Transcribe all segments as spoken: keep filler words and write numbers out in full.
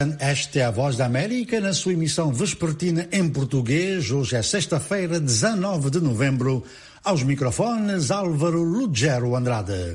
Esta é a Voz da América na sua emissão vespertina em português. Hoje é sexta-feira, dezanove de novembro. Aos microfones, Álvaro Lugero Andrade.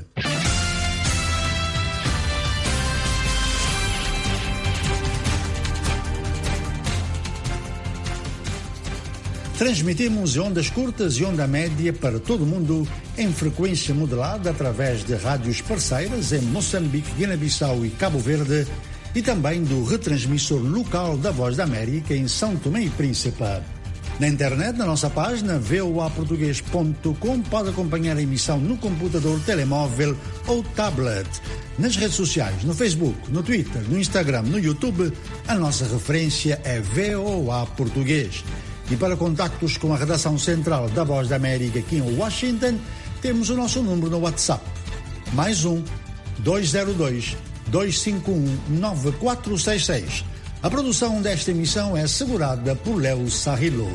Transmitimos em ondas curtas e onda média para todo o mundo em frequência modulada através de rádios parceiras em Moçambique, Guiné-Bissau e Cabo Verde e também do retransmissor local da Voz da América em São Tomé e Príncipe. Na internet, na nossa página v o a português ponto com, pode acompanhar a emissão no computador, telemóvel ou tablet. Nas redes sociais, no Facebook, no Twitter, no Instagram, no YouTube, a nossa referência é V O A Português. E para contactos com a redação central da Voz da América aqui em Washington, temos o nosso número no WhatsApp. Mais um, dois zero dois, dois cinco um, nove quatro seis seis. A produção desta emissão é assegurada por Léo Sarrilo.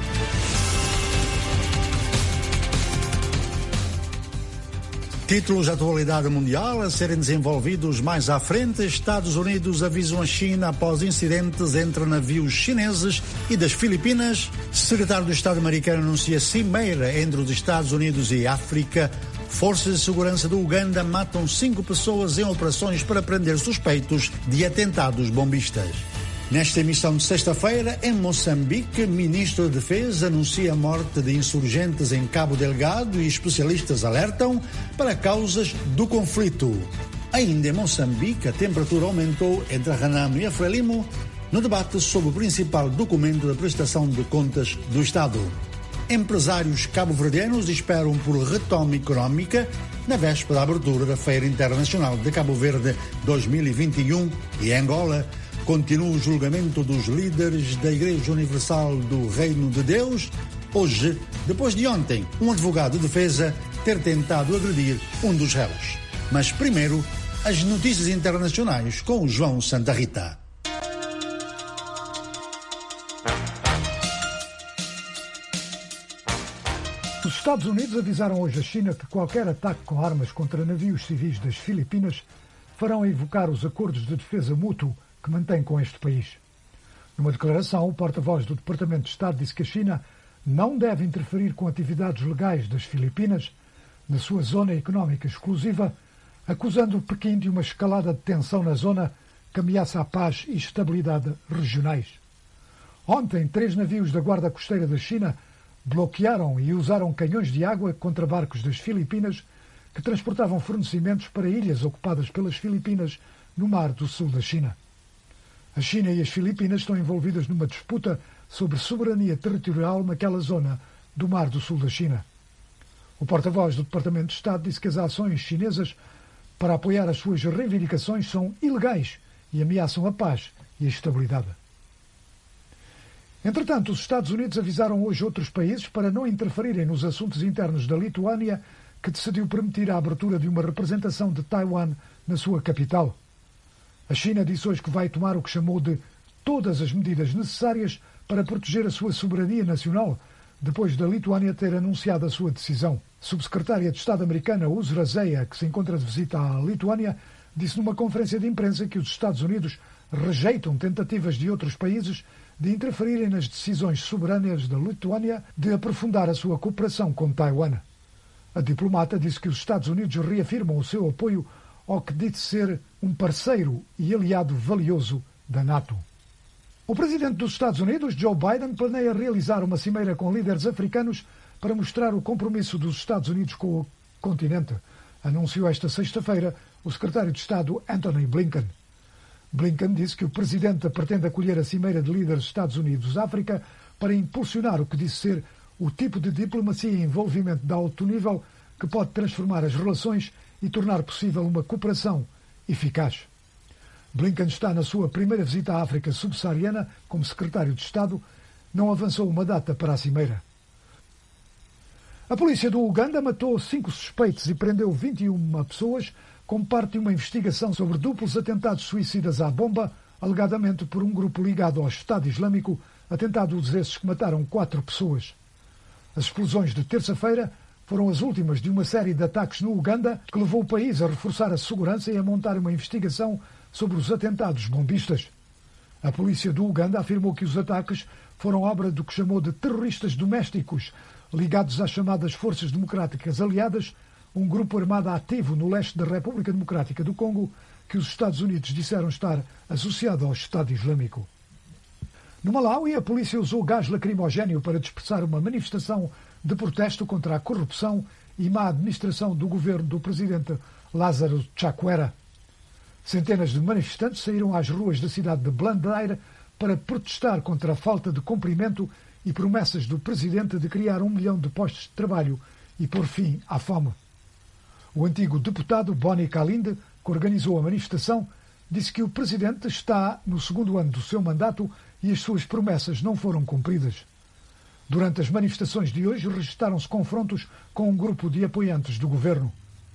Títulos de atualidade mundial a serem desenvolvidos mais à frente. Estados Unidos avisam a China após incidentes entre navios chineses e das Filipinas. Secretário do Estado americano anuncia cimeira entre os Estados Unidos e África. Forças de segurança do Uganda matam cinco pessoas em operações para prender suspeitos de atentados bombistas. Nesta emissão de sexta-feira, em Moçambique, ministro da Defesa anuncia a morte de insurgentes em Cabo Delgado e especialistas alertam para causas do conflito. Ainda em Moçambique, a temperatura aumentou entre a Renamo e a Frelimo no debate sobre o principal documento da prestação de contas do Estado. Empresários cabo-verdianos esperam por retoma económica na véspera da abertura da Feira Internacional de Cabo Verde dois mil e vinte e um e em Angola. Continua o julgamento dos líderes da Igreja Universal do Reino de Deus. Hoje, depois de ontem, um advogado de defesa ter tentado agredir um dos réus. Mas primeiro, as notícias internacionais com o João Santa Rita. Os Estados Unidos avisaram hoje a China que qualquer ataque com armas contra navios civis das Filipinas farão evocar os acordos de defesa mútuo que mantém com este país. Numa declaração, o porta-voz do Departamento de Estado disse que a China não deve interferir com atividades legais das Filipinas na sua zona económica exclusiva, acusando Pequim de uma escalada de tensão na zona que ameaça a paz e estabilidade regionais. Ontem, três navios da Guarda Costeira da China bloquearam e usaram canhões de água contra barcos das Filipinas que transportavam fornecimentos para ilhas ocupadas pelas Filipinas no mar do sul da China. A China e as Filipinas estão envolvidas numa disputa sobre soberania territorial naquela zona do Mar do Sul da China. O porta-voz do Departamento de Estado disse que as ações chinesas para apoiar as suas reivindicações são ilegais e ameaçam a paz e a estabilidade. Entretanto, os Estados Unidos avisaram hoje outros países para não interferirem nos assuntos internos da Lituânia, que decidiu permitir a abertura de uma representação de Taiwan na sua capital. A China disse hoje que vai tomar o que chamou de todas as medidas necessárias para proteger a sua soberania nacional, depois da Lituânia ter anunciado a sua decisão. A subsecretária de Estado americana Uzra Zeya, que se encontra de visita à Lituânia, disse numa conferência de imprensa que os Estados Unidos rejeitam tentativas de outros países de interferirem nas decisões soberanas da Lituânia de aprofundar a sua cooperação com Taiwan. A diplomata disse que os Estados Unidos reafirmam o seu apoio ao que disse ser um parceiro e aliado valioso da NATO. O presidente dos Estados Unidos, Joe Biden, planeia realizar uma cimeira com líderes africanos para mostrar o compromisso dos Estados Unidos com o continente, anunciou esta sexta-feira o secretário de Estado Antony Blinken. Blinken disse que o presidente pretende acolher a cimeira de líderes Estados Unidos-África para impulsionar o que disse ser o tipo de diplomacia e envolvimento de alto nível que pode transformar as relações e tornar possível uma cooperação eficaz. Blinken está na sua primeira visita à África subsaariana como secretário de Estado, não avançou uma data para a cimeira. A polícia do Uganda matou cinco suspeitos e prendeu vinte e uma pessoas como parte de uma investigação sobre duplos atentados suicidas à bomba, alegadamente por um grupo ligado ao Estado Islâmico, atentados esses que mataram quatro pessoas. As explosões de terça-feira foram as últimas de uma série de ataques no Uganda que levou o país a reforçar a segurança e a montar uma investigação sobre os atentados bombistas. A polícia do Uganda afirmou que os ataques foram obra do que chamou de terroristas domésticos, ligados às chamadas Forças Democráticas Aliadas, um grupo armado ativo no leste da República Democrática do Congo, que os Estados Unidos disseram estar associado ao Estado Islâmico. No Malawi, a polícia usou gás lacrimogéneo para dispersar uma manifestação de protesto contra a corrupção e má administração do governo do presidente Lázaro Chakwera. Centenas de manifestantes saíram às ruas da cidade de Blantyre para protestar contra a falta de cumprimento e promessas do presidente de criar um milhão de postos de trabalho e pôr fim à fome. O antigo deputado Boni Kalinde, que organizou a manifestação, disse que o presidente está no segundo ano do seu mandato e as suas promessas não foram cumpridas. Durante as manifestações de hoje, registaram-se confrontos com um grupo de apoiantes do governo.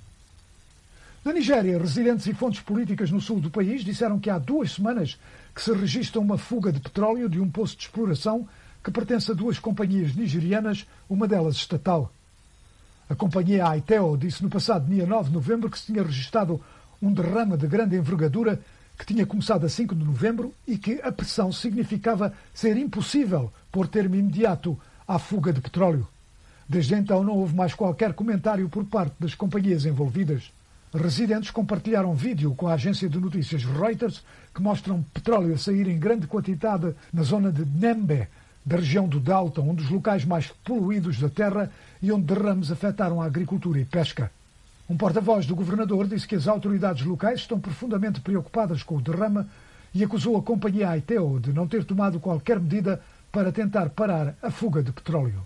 Na Nigéria, residentes e fontes políticas no sul do país disseram que há duas semanas que se registra uma fuga de petróleo de um poço de exploração que pertence a duas companhias nigerianas, uma delas estatal. A companhia Aiteo disse no passado dia nove de novembro que se tinha registado um derrame de grande envergadura que tinha começado a cinco de novembro e que a pressão significava ser impossível pôr termo imediato à fuga de petróleo. Desde então não houve mais qualquer comentário por parte das companhias envolvidas. Residentes compartilharam vídeo com a agência de notícias Reuters que mostram petróleo a sair em grande quantidade na zona de Nembe, da região do Delta, um dos locais mais poluídos da terra e onde derrames afetaram a agricultura e pesca. Um porta-voz do governador disse que as autoridades locais estão profundamente preocupadas com o derrame e acusou a companhia Aiteo de não ter tomado qualquer medida para tentar parar a fuga de petróleo.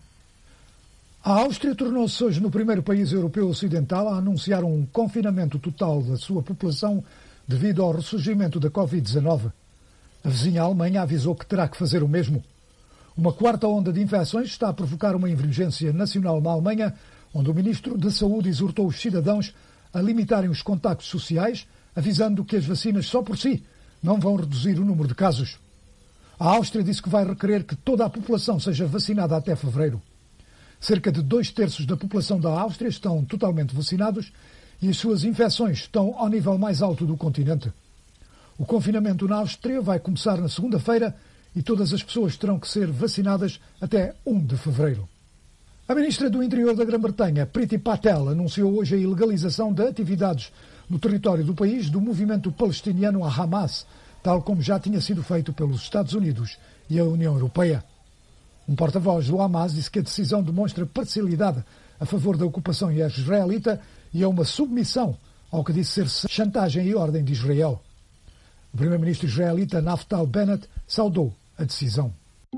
A Áustria tornou-se hoje no primeiro país europeu ocidental a anunciar um confinamento total da sua população devido ao ressurgimento da covid dezanove. A vizinha Alemanha avisou que terá que fazer o mesmo. Uma quarta onda de infecções está a provocar uma emergência nacional na Alemanha, onde o ministro da Saúde exortou os cidadãos a limitarem os contactos sociais, avisando que as vacinas só por si não vão reduzir o número de casos. A Áustria disse que vai requerer que toda a população seja vacinada até fevereiro. Cerca de dois terços da população da Áustria estão totalmente vacinados e as suas infecções estão ao nível mais alto do continente. O confinamento na Áustria vai começar na segunda-feira e todas as pessoas terão que ser vacinadas até um de fevereiro. A ministra do Interior da Grã-Bretanha, Priti Patel, anunciou hoje a ilegalização de atividades no território do país do movimento palestiniano Hamas, tal como já tinha sido feito pelos Estados Unidos e a União Europeia. Um porta-voz do Hamas disse que a decisão demonstra parcialidade a favor da ocupação israelita e é uma submissão ao que disse ser chantagem e ordem de Israel. O primeiro-ministro israelita Naftali Bennett saudou a decisão.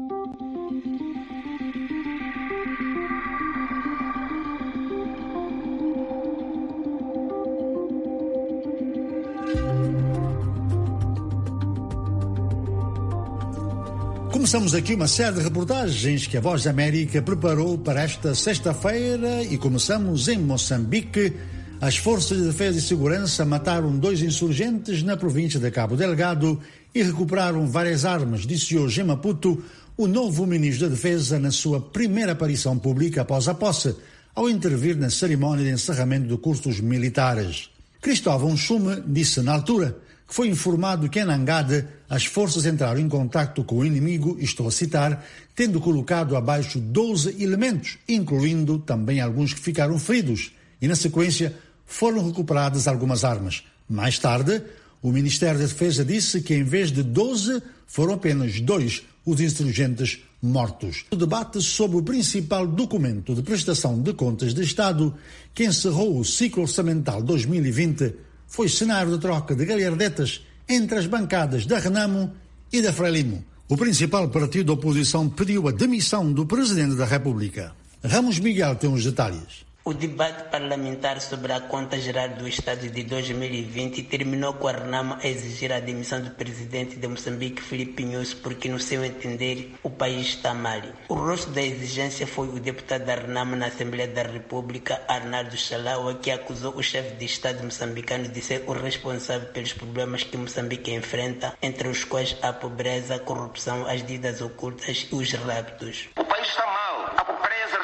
Começamos aqui uma série de reportagens que a Voz da América preparou para esta sexta-feira e começamos em Moçambique. As forças de defesa e segurança mataram dois insurgentes na província de Cabo Delgado e recuperaram várias armas, disse hoje em Maputo o novo ministro da Defesa na sua primeira aparição pública após a posse, ao intervir na cerimónia de encerramento de cursos militares. Cristóvão Chume disse na altura que foi informado que em Nangade as forças entraram em contacto com o inimigo, estou a citar, tendo colocado abaixo doze elementos, incluindo também alguns que ficaram feridos, e na sequência foram recuperadas algumas armas. Mais tarde, o Ministério da Defesa disse que em vez de doze, foram apenas dois os insurgentes mortos. O debate sobre o principal documento de prestação de contas de Estado, que encerrou o ciclo orçamental dois mil e vinte, foi cenário de troca de galhardetas entre as bancadas da Renamo e da Frelimo. O principal partido da oposição pediu a demissão do Presidente da República. Ramos Miguel tem os detalhes. O debate parlamentar sobre a conta geral do Estado de dois mil e vinte terminou com a Renamo a exigir a demissão do presidente de Moçambique, Filipe Nyusi, porque, no seu entender, o país está mal. O rosto da exigência foi o deputado da Renamo na Assembleia da República, Arnaldo Chalaua, que acusou o chefe de Estado moçambicano de ser o responsável pelos problemas que Moçambique enfrenta, entre os quais a pobreza, a corrupção, as dívidas ocultas e os raptos. O país está mal, a pobreza real está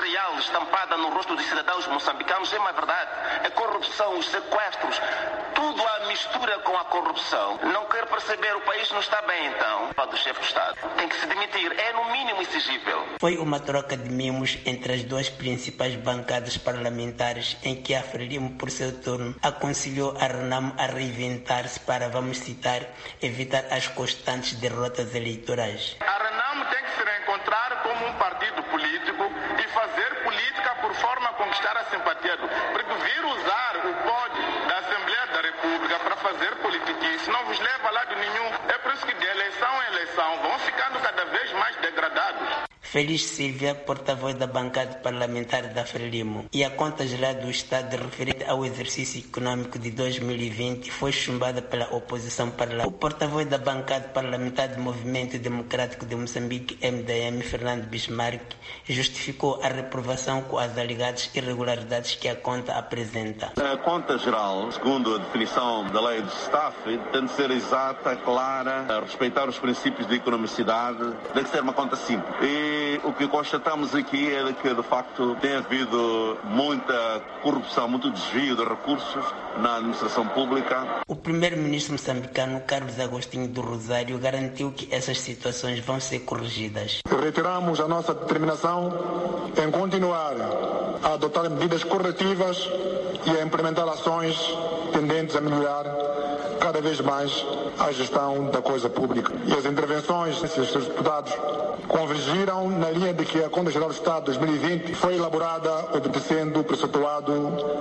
estampada no rosto dos cidadãos moçambicanos é uma verdade. A corrupção, os sequestros, tudo a mistura com a corrupção. Não quer perceber, o país não está bem então. O chefe do Estado tem que se demitir, é no mínimo exigível. Foi uma troca de mimos entre as duas principais bancadas parlamentares em que a Frelimo, por seu turno, aconselhou a Renamo a reinventar-se para, vamos citar, evitar as constantes derrotas eleitorais. A Renamo tem que se reencontrar como um partido político e fazer política por forma a conquistar a simpatia do... Porque vir usar o pódio da Assembleia da República para fazer politiquice não vos leva a lado nenhum. É por isso que de eleição em eleição vão ficando cada vez mais degradados. Félix Silvia, porta-voz da bancada parlamentar da Frelimo, e a conta geral do Estado referente ao exercício econômico de dois mil e vinte foi chumbada pela oposição parlamentar. O porta-voz da bancada parlamentar do Movimento Democrático de Moçambique, M D M, Fernando Bismarck, justificou a reprovação com as alegadas irregularidades que a conta apresenta. A conta geral, segundo a definição da lei do staff, tem de ser exata, clara, a respeitar os princípios de economicidade, tem que ser uma conta simples. E o que constatamos aqui é que, de facto, tem havido muita corrupção, muito desvio de recursos na administração pública. O primeiro-ministro moçambicano, Carlos Agostinho do Rosário, garantiu que essas situações vão ser corrigidas. Reiteramos a nossa determinação em continuar a adotar medidas corretivas e a implementar ações tendentes a melhorar cada vez mais a gestão da coisa pública. E as intervenções dos seus deputados convergiram na linha de que a Conta Geral do Estado de dois mil e vinte foi elaborada obedecendo o preceptuado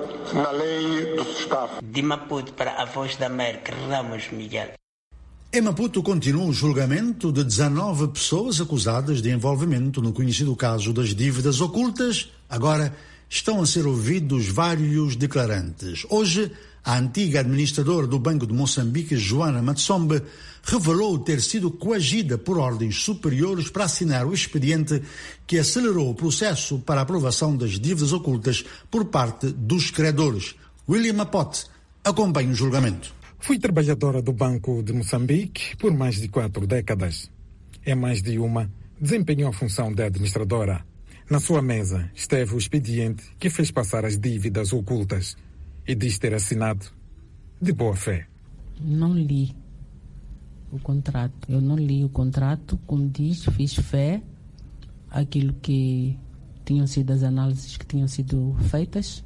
na lei do Estado. De Maputo para a Voz da América, Ramos Miguel. Em Maputo continua o julgamento de dezanove pessoas acusadas de envolvimento no conhecido caso das dívidas ocultas. Agora estão a ser ouvidos vários declarantes. Hoje, a antiga administradora do Banco de Moçambique, Joana Matsombe, revelou ter sido coagida por ordens superiores para assinar o expediente que acelerou o processo para a aprovação das dívidas ocultas por parte dos credores. William Apote acompanha o julgamento. Fui trabalhadora do Banco de Moçambique por mais de quatro décadas. Em mais de uma, desempenhou a função de administradora. Na sua mesa esteve o expediente que fez passar as dívidas ocultas e diz ter assinado de boa fé. Não li o contrato. Eu não li o contrato, como diz, fiz fé àquilo que tinham sido as análises que tinham sido feitas.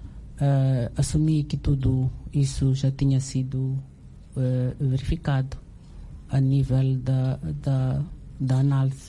Uh, assumi que tudo isso já tinha sido uh, verificado a nível da, da, da análise.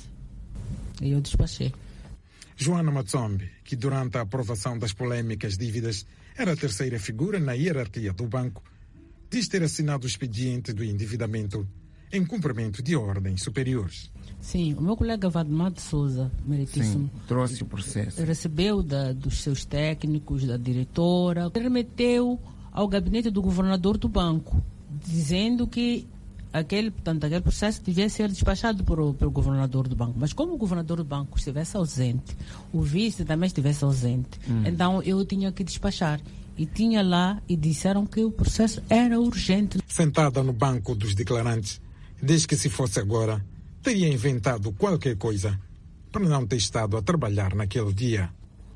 E eu despachei. Joana Matsombe, que durante a aprovação das polêmicas dívidas era a terceira figura na hierarquia do banco, diz ter assinado o expediente do endividamento em cumprimento de ordens superiores. Sim, o meu colega Vadmar de Souza, meritíssimo, Sim, trouxe o processo. Recebeu da, dos seus técnicos, da diretora, remeteu ao gabinete do governador do banco, dizendo que aquele, portanto, aquele processo devia ser despachado pelo, pelo governador do banco. Mas como o governador do banco estivesse ausente, o vice também estivesse ausente, hum. então eu tinha que despachar. E tinha lá e disseram que o processo era urgente. Sentada no banco dos declarantes, diz que se fosse agora, teria inventado qualquer coisa para não ter estado a trabalhar naquele dia.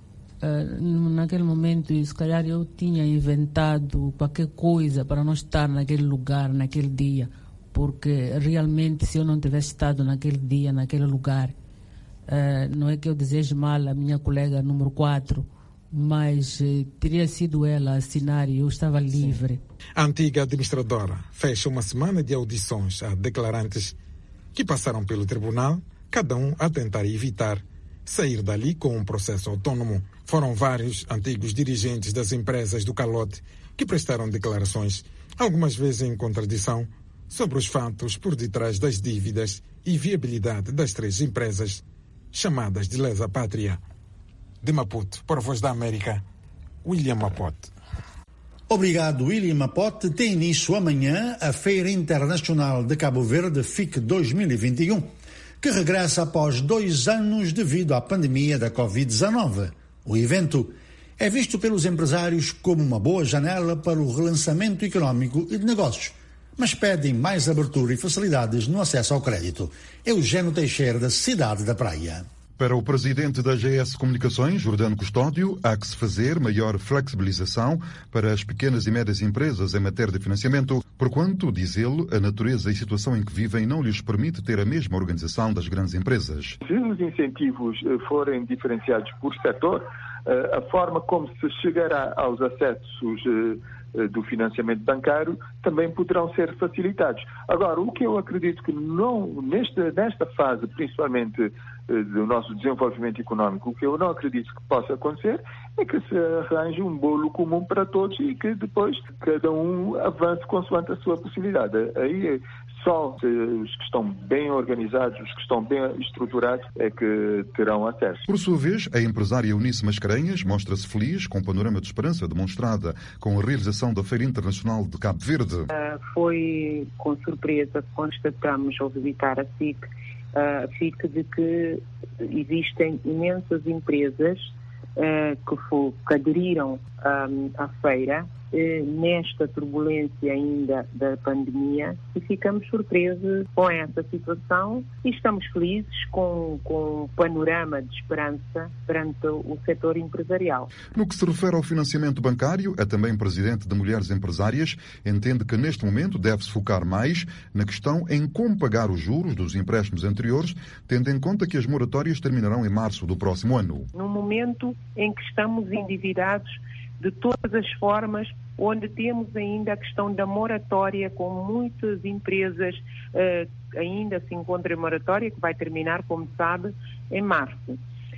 Uh, naquele momento, se calhar eu tinha inventado qualquer coisa para não estar naquele lugar, naquele dia. Porque realmente, se eu não tivesse estado naquele dia, naquele lugar, uh, não é que eu deseje mal a minha colega número quatro, mas uh, teria sido ela a assinar e eu estava livre. Sim. A antiga administradora fecha uma semana de audições a declarantes que passaram pelo tribunal, cada um a tentar evitar sair dali com um processo autônomo. Foram vários antigos dirigentes das empresas do calote que prestaram declarações, algumas vezes em contradição, sobre os fatos por detrás das dívidas e viabilidade das três empresas chamadas de lesa pátria. De Maputo, para a Voz da América, William Apote. Obrigado, William Apote. Tem início amanhã a Feira Internacional de Cabo Verde, F I C dois mil e vinte e um, que regressa após dois anos devido à pandemia da covid dezenove. O evento é visto pelos empresários como uma boa janela para o relançamento econômico e de negócios, mas pedem mais abertura e facilidades no acesso ao crédito. Eugênio Teixeira, da Cidade da Praia. Para o presidente da G S Comunicações, Jordano Custódio, há que se fazer maior flexibilização para as pequenas e médias empresas em matéria de financiamento, porquanto, diz ele, a natureza e situação em que vivem não lhes permite ter a mesma organização das grandes empresas. Se os incentivos forem diferenciados por setor, a forma como se chegará aos acessos do financiamento bancário também poderão ser facilitados. Agora, o que eu acredito que não, nesta, nesta fase, principalmente do nosso desenvolvimento económico, o que eu não acredito que possa acontecer é que se arranje um bolo comum para todos e que depois cada um avance consoante a sua possibilidade. Aí só os que estão bem organizados, os que estão bem estruturados, é que terão acesso. Por sua vez, a empresária Eunice Mascarenhas mostra-se feliz com o panorama de esperança demonstrada com a realização da Feira Internacional de Cabo Verde. Uh, foi com surpresa que constatamos ao visitar a F I C, uh, a F I C de que existem imensas empresas uh, que, for, que aderiram um, à feira nesta turbulência ainda da pandemia, e ficamos surpresos com essa situação e estamos felizes com, com o panorama de esperança perante o setor empresarial. No que se refere ao financiamento bancário, é também presidente de Mulheres Empresárias, entende que neste momento deve-se focar mais na questão em como pagar os juros dos empréstimos anteriores, tendo em conta que as moratórias terminarão em março do próximo ano. No momento em que estamos endividados de todas as formas, onde temos ainda a questão da moratória, com muitas empresas uh, ainda se encontram em moratória, que vai terminar, como sabe, em março. Uh,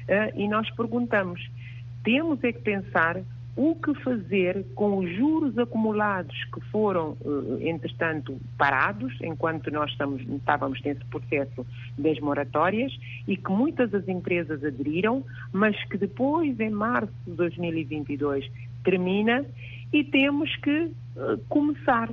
e nós perguntamos, temos é que pensar o que fazer com os juros acumulados que foram, uh, entretanto, parados, enquanto nós estamos, estávamos nesse processo das moratórias, e que muitas das empresas aderiram, mas que depois, em março de dois mil e vinte e dois, termina, e temos que uh, começar.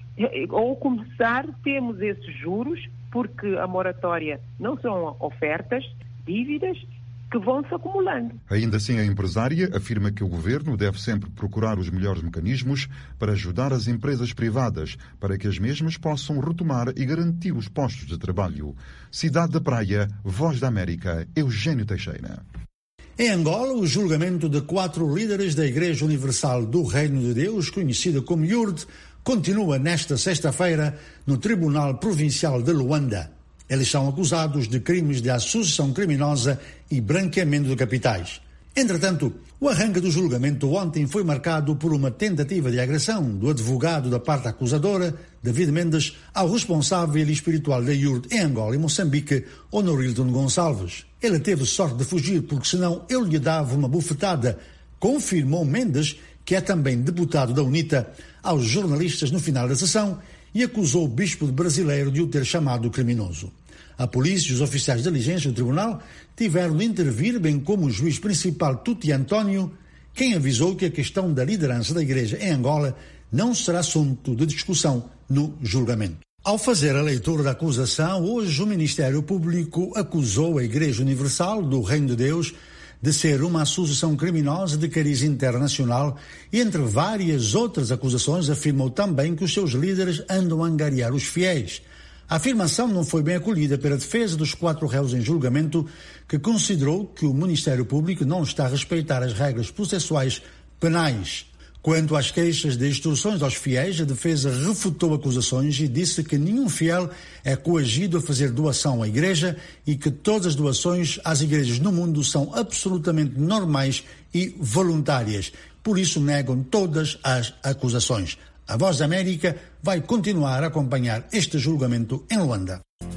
Ou começar, temos esses juros, porque a moratória não são ofertas, dívidas, que vão se acumulando. Ainda assim, a empresária afirma que o governo deve sempre procurar os melhores mecanismos para ajudar as empresas privadas, para que as mesmas possam retomar e garantir os postos de trabalho. Cidade da Praia, Voz da América, Eugênio Teixeira. Em Angola, o julgamento de quatro líderes da Igreja Universal do Reino de Deus, conhecida como I U R D, continua nesta sexta-feira no Tribunal Provincial de Luanda. Eles são acusados de crimes de associação criminosa e branqueamento de capitais. Entretanto, o arranque do julgamento ontem foi marcado por uma tentativa de agressão do advogado da parte acusadora, David Mendes, ao responsável espiritual da I U R D em Angola e Moçambique, Honorilton Gonçalves. Ele teve sorte de fugir porque senão ele lhe dava uma bufetada, confirmou Mendes, que é também deputado da UNITA, aos jornalistas no final da sessão, e acusou o bispo brasileiro de o ter chamado criminoso. A polícia e os oficiais de diligência do tribunal tiveram de intervir, bem como o juiz principal Tuti António, quem avisou que a questão da liderança da igreja em Angola não será assunto de discussão no julgamento. Ao fazer a leitura da acusação, hoje o Ministério Público acusou a Igreja Universal do Reino de Deus de ser uma associação criminosa de cariz internacional e, entre várias outras acusações, afirmou também que os seus líderes andam a angariar os fiéis. A afirmação não foi bem acolhida pela defesa dos quatro réus em julgamento, que considerou que o Ministério Público não está a respeitar as regras processuais penais. Quanto às queixas de extorsões aos fiéis, a defesa refutou acusações e disse que nenhum fiel é coagido a fazer doação à igreja e que todas as doações às igrejas no mundo são absolutamente normais e voluntárias. Por isso negam todas as acusações. A Voz da América vai continuar a acompanhar este julgamento em Luanda.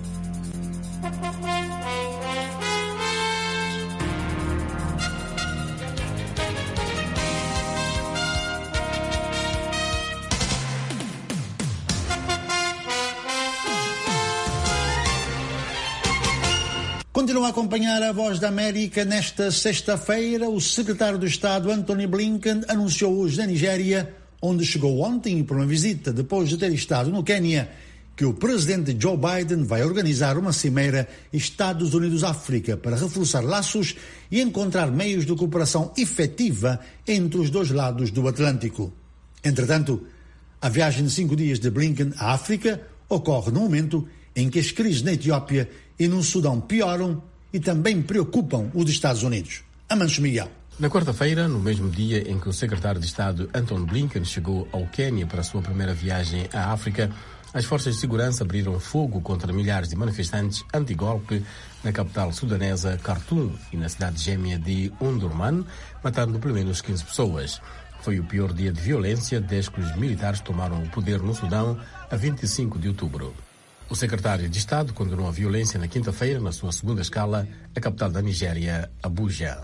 Continua a acompanhar a Voz da América. Nesta sexta-feira, o secretário de Estado, Antony Blinken, anunciou hoje na Nigéria, onde chegou ontem por uma visita depois de ter estado no Quênia, que o presidente Joe Biden vai organizar uma cimeira Estados Unidos-África para reforçar laços e encontrar meios de cooperação efetiva entre os dois lados do Atlântico. Entretanto, a viagem de cinco dias de Blinken à África ocorre no momento em que as crises na Etiópia e no Sudão pioram e também preocupam os Estados Unidos. Amancho Miguel. Na quarta-feira, no mesmo dia em que o secretário de Estado Antony Blinken chegou ao Quênia para a sua primeira viagem à África, as forças de segurança abriram fogo contra milhares de manifestantes anti-golpe na capital sudanesa Khartoum e na cidade gêmea de Omdurman, matando pelo menos quinze pessoas. Foi o pior dia de violência desde que os militares tomaram o poder no Sudão a vinte e cinco de outubro. O secretário de Estado condenou a violência na quinta-feira, na sua segunda escala, a capital da Nigéria, Abuja.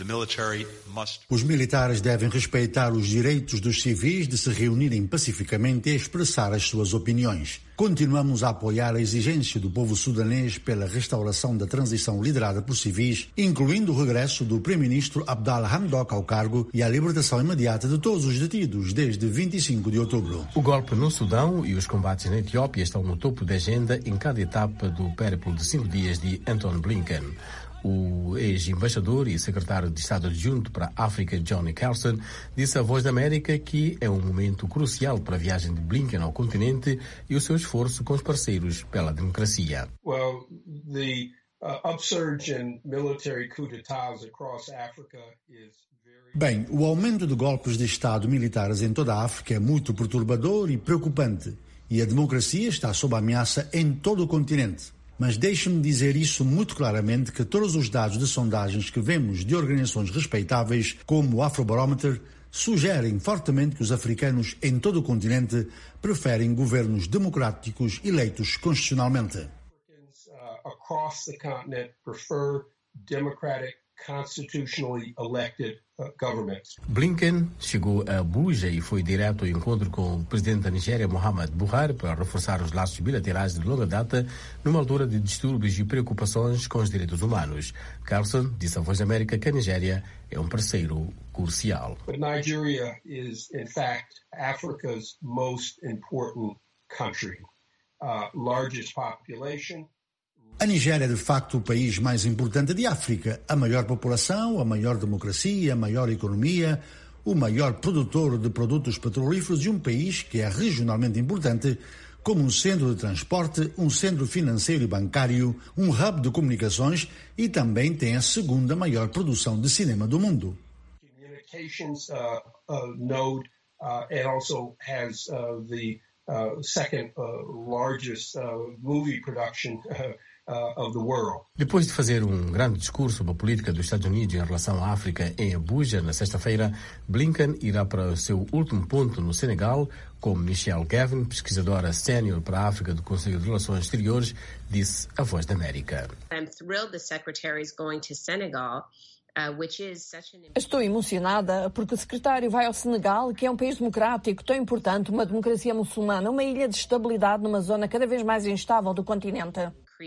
Os militares devem respeitar os direitos dos civis de se reunirem pacificamente e expressar as suas opiniões. Continuamos a apoiar a exigência do povo sudanês pela restauração da transição liderada por civis, incluindo o regresso do primeiro-ministro Abdallah Hamdok ao cargo e a libertação imediata de todos os detidos desde vinte e cinco de outubro. O golpe no Sudão e os combates na Etiópia estão no topo da agenda em cada etapa do périplo de cinco dias de Antony Blinken. O ex-embaixador e secretário de Estado adjunto para a África, Johnny Carlson, disse à Voz da América que é um momento crucial para a viagem de Blinken ao continente e o seu esforço com os parceiros pela democracia. Well, the uh, upsurge in military coup d'états across Africa is very... Bem, o aumento de golpes de Estado militares em toda a África é muito perturbador e preocupante, e a democracia está sob ameaça em todo o continente. Mas deixe-me dizer isso muito claramente, que todos os dados de sondagens que vemos de organizações respeitáveis, como o Afrobarometer, sugerem fortemente que os africanos em todo o continente preferem governos democráticos eleitos constitucionalmente. Uh, across the continent prefer democratic, constitutionally elected uh, governments. Blinken chegou a Abuja e foi direto ao encontro com o presidente da Nigéria, Muhammadu Buhari, para reforçar os laços bilaterais de longa data numa altura de distúrbios e preocupações com os direitos humanos. Carlson disse à Voz da América que a Nigéria é um parceiro crucial. But Nigeria is, in fact, Africa's most important country. Uh, largest population. A Nigéria é de facto o país mais importante de África, a maior população, a maior democracia, a maior economia, o maior produtor de produtos petrolíferos e um país que é regionalmente importante como um centro de transporte, um centro financeiro e bancário, um hub de comunicações e também tem a segunda maior produção de cinema do mundo. Communications uh, uh, node uh, and also has uh, the uh, second uh, largest uh, movie production uh, Uh, of the world. Depois de fazer um grande discurso sobre a política dos Estados Unidos em relação à África em Abuja, na sexta-feira, Blinken irá para o seu último ponto no Senegal, como Michelle Gavin, pesquisadora sénior para a África do Conselho de Relações Exteriores, disse à Voz da América. I'm thrilled the secretary is going to Senegal. Estou emocionada porque o secretário vai ao Senegal, que é um país democrático, tão importante, uma democracia muçulmana, uma ilha de estabilidade numa zona cada vez mais instável do continente.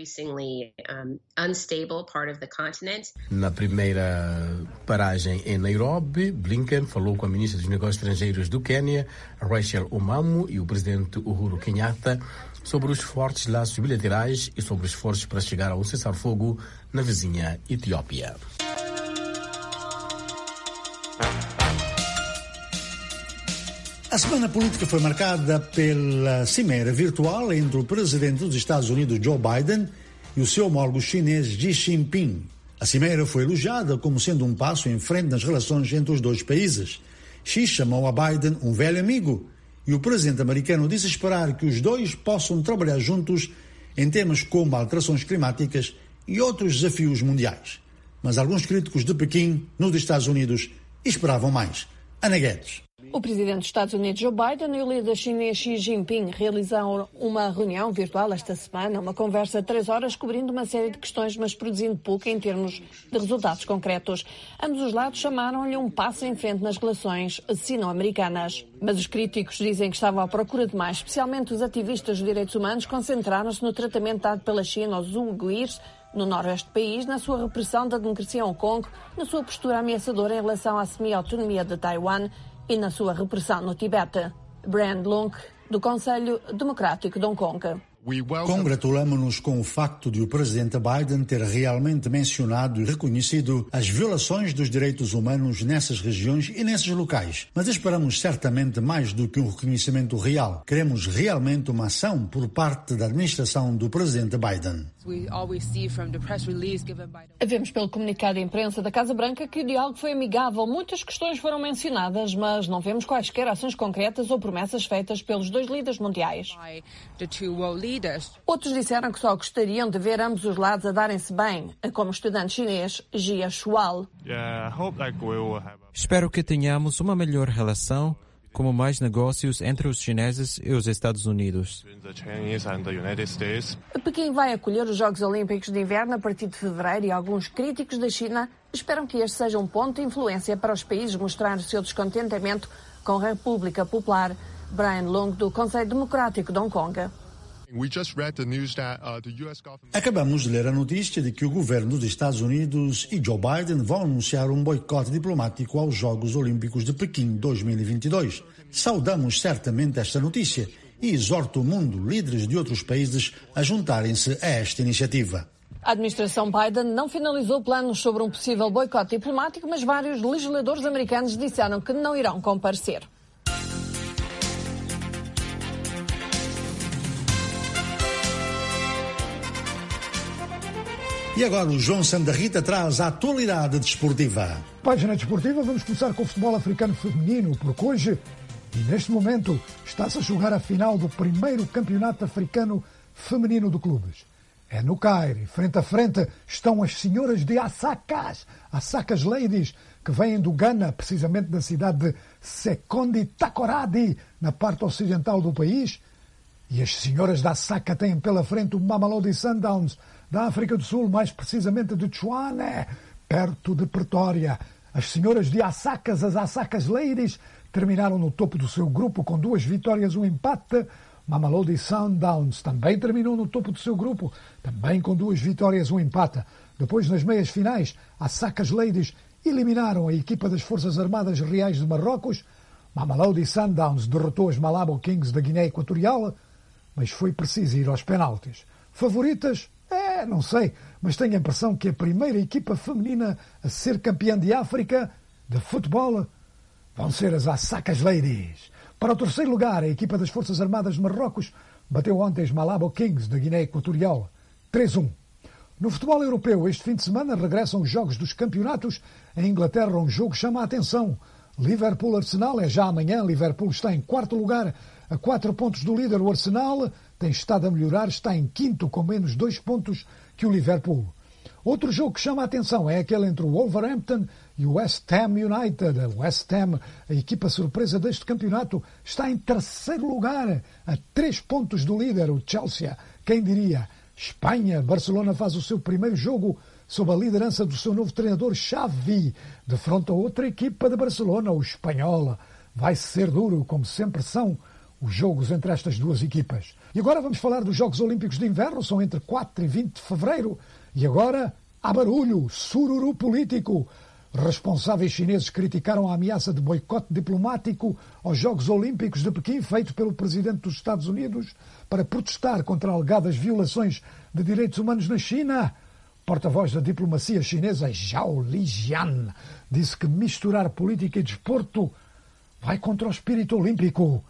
Na primeira paragem em Nairobi, Blinken falou com a ministra dos Negócios Estrangeiros do Quênia, Rachel Omamo, e o presidente Uhuru Kenyatta sobre os fortes laços bilaterais e sobre os esforços para chegar a um cessar-fogo na vizinha Etiópia. A semana política foi marcada pela cimeira virtual entre o presidente dos Estados Unidos, Joe Biden, e o seu homólogo chinês, Xi Jinping. A cimeira foi elogiada como sendo um passo em frente nas relações entre os dois países. Xi chamou a Biden um velho amigo e o presidente americano disse esperar que os dois possam trabalhar juntos em temas como alterações climáticas e outros desafios mundiais. Mas alguns críticos de Pequim, nos Estados Unidos, esperavam mais. Ana Guedes. O presidente dos Estados Unidos, Joe Biden, e o líder chinês Xi Jinping realizaram uma reunião virtual esta semana, uma conversa de três horas cobrindo uma série de questões, mas produzindo pouco em termos de resultados concretos. Ambos os lados chamaram-lhe um passo em frente nas relações sino-americanas. Mas os críticos dizem que estavam à procura de mais, especialmente os ativistas dos direitos humanos concentraram-se no tratamento dado pela China aos uigures, no noroeste do país, na sua repressão da democracia em Hong Kong, na sua postura ameaçadora em relação à semi-autonomia de Taiwan e na sua repressão no Tibete. Brand Lunk, do Conselho Democrático de Hong Kong. Congratulamos-nos com o facto de o presidente Biden ter realmente mencionado e reconhecido as violações dos direitos humanos nessas regiões e nesses locais. Mas esperamos certamente mais do que um reconhecimento real. Queremos realmente uma ação por parte da administração do presidente Biden. Vemos pelo comunicado de imprensa da Casa Branca que o diálogo foi amigável. Muitas questões foram mencionadas, mas não vemos quaisquer ações concretas ou promessas feitas pelos dois líderes mundiais. Outros disseram que só gostariam de ver ambos os lados a darem-se bem, como o estudante chinês Jia Shual. Espero que tenhamos uma melhor relação, como mais negócios entre os chineses e os Estados Unidos. Pequim vai acolher os Jogos Olímpicos de Inverno a partir de fevereiro e alguns críticos da China esperam que este seja um ponto de influência para os países mostrar o seu descontentamento com a República Popular. Brian Long, do Conselho Democrático de Hong Kong. Acabamos de ler a notícia de que o governo dos Estados Unidos e Joe Biden vão anunciar um boicote diplomático aos Jogos Olímpicos de Pequim dois mil e vinte e dois. Saudamos certamente esta notícia e exorto o mundo, líderes de outros países, a juntarem-se a esta iniciativa. A administração Biden não finalizou planos sobre um possível boicote diplomático, mas vários legisladores americanos disseram que não irão comparecer. E agora o João Sandarrita traz a atualidade desportiva. Página desportiva, vamos começar com o futebol africano feminino, porque hoje, e neste momento, está-se a jogar a final do primeiro campeonato africano feminino de clubes. É no Caire, frente a frente estão as senhoras de Assacas, Assacas Ladies, que vêm do Ghana, precisamente da cidade de Sekondi Takoradi, na parte ocidental do país. E as senhoras da Assaka têm pela frente o Mamelodi Sundowns, da África do Sul, mais precisamente de Tshwane, perto de Pretória. As senhoras de Assacas, as Assacas Ladies, terminaram no topo do seu grupo com duas vitórias e um empate. Mamelodi Sundowns também terminou no topo do seu grupo, também com duas vitórias e um empate. Depois, nas meias finais, Assacas Ladies eliminaram a equipa das Forças Armadas Reais de Marrocos. Mamelodi Sundowns derrotou as Malabo Kings da Guiné Equatorial, mas foi preciso ir aos penaltis. Favoritas? É, não sei, mas tenho a impressão que a primeira equipa feminina a ser campeã de África de futebol vão ser as Assacas Ladies. Para o terceiro lugar, a equipa das Forças Armadas de Marrocos bateu ontem as Malabo Kings da Guiné Equatorial, três a um. No futebol europeu, este fim de semana regressam os jogos dos campeonatos. Em Inglaterra, um jogo chama a atenção. Liverpool-Arsenal é já amanhã. Liverpool está em quarto lugar, a quatro pontos do líder. O Arsenal tem estado a melhorar, está em quinto com menos dois pontos que o Liverpool. Outro jogo que chama a atenção é aquele entre o Wolverhampton e o West Ham United. O West Ham, a equipa surpresa deste campeonato, está em terceiro lugar, a três pontos do líder, o Chelsea. Quem diria? Espanha, Barcelona faz o seu primeiro jogo sob a liderança do seu novo treinador Xavi, de frente a outra equipa de Barcelona, o Espanhol. Vai ser duro, como sempre são os jogos entre estas duas equipas. E agora vamos falar dos Jogos Olímpicos de Inverno, são entre quatro e vinte de fevereiro. E agora há barulho, sururu político. Responsáveis chineses criticaram a ameaça de boicote diplomático aos Jogos Olímpicos de Pequim, feito pelo presidente dos Estados Unidos, para protestar contra alegadas violações de direitos humanos na China. Porta-voz da diplomacia chinesa, Zhao Lijian, disse que misturar política e desporto vai contra o espírito olímpico.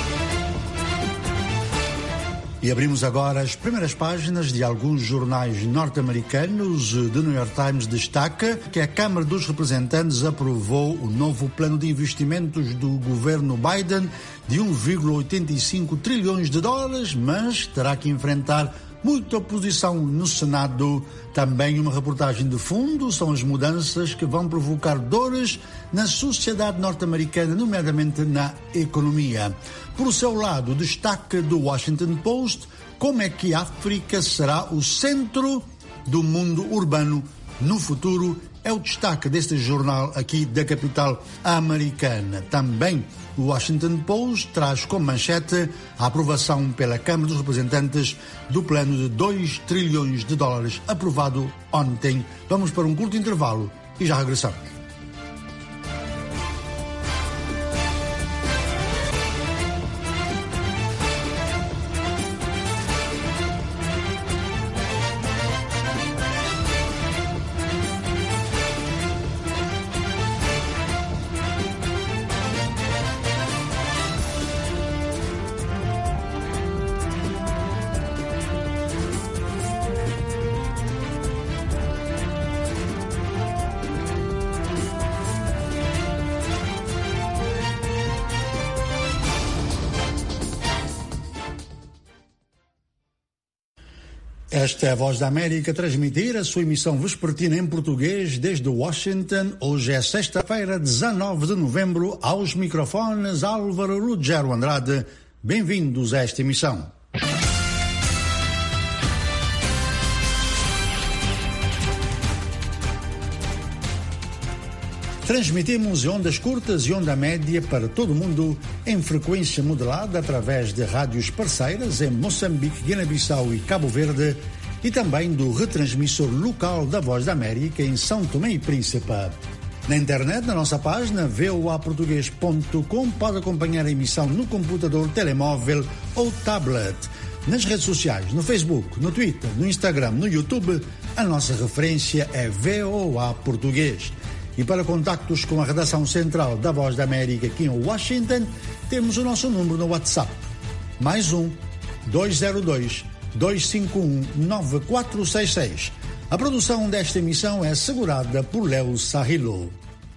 E abrimos agora as primeiras páginas de alguns jornais norte-americanos. The New York Times destaca que a Câmara dos Representantes aprovou o novo plano de investimentos do governo Biden de um vírgula oitenta e cinco trilhões de dólares, mas terá que enfrentar muita oposição no Senado. Também uma reportagem de fundo são as mudanças que vão provocar dores na sociedade norte-americana, nomeadamente na economia. Por seu lado, destaque do Washington Post como é que a África será o centro do mundo urbano no futuro. É o destaque deste jornal aqui da capital americana. Também o Washington Post traz como manchete a aprovação pela Câmara dos Representantes do plano de dois trilhões de dólares aprovado ontem. Vamos para um curto intervalo e já regressamos. Esta é a Voz da América, transmitir a sua emissão vespertina em português desde Washington. Hoje é sexta-feira, dezanove de novembro, aos microfones Álvaro Ruggiero Andrade. Bem-vindos a esta emissão. Transmitimos em ondas curtas e onda média para todo o mundo, em frequência modulada através de rádios parceiras em Moçambique, Guiné-Bissau e Cabo Verde, e também do retransmissor local da Voz da América em São Tomé e Príncipe. Na internet, na nossa página v o a português ponto com, pode acompanhar a emissão no computador, telemóvel ou tablet. Nas redes sociais, no Facebook, no Twitter, no Instagram, no YouTube, a nossa referência é V O A Português. E para contactos com a redação central da Voz da América aqui em Washington, temos o nosso número no WhatsApp. Mais um, dois zero dois, dois cinco um, nove quatro seis seis. A produção desta emissão é assegurada por Léo Sarrilo.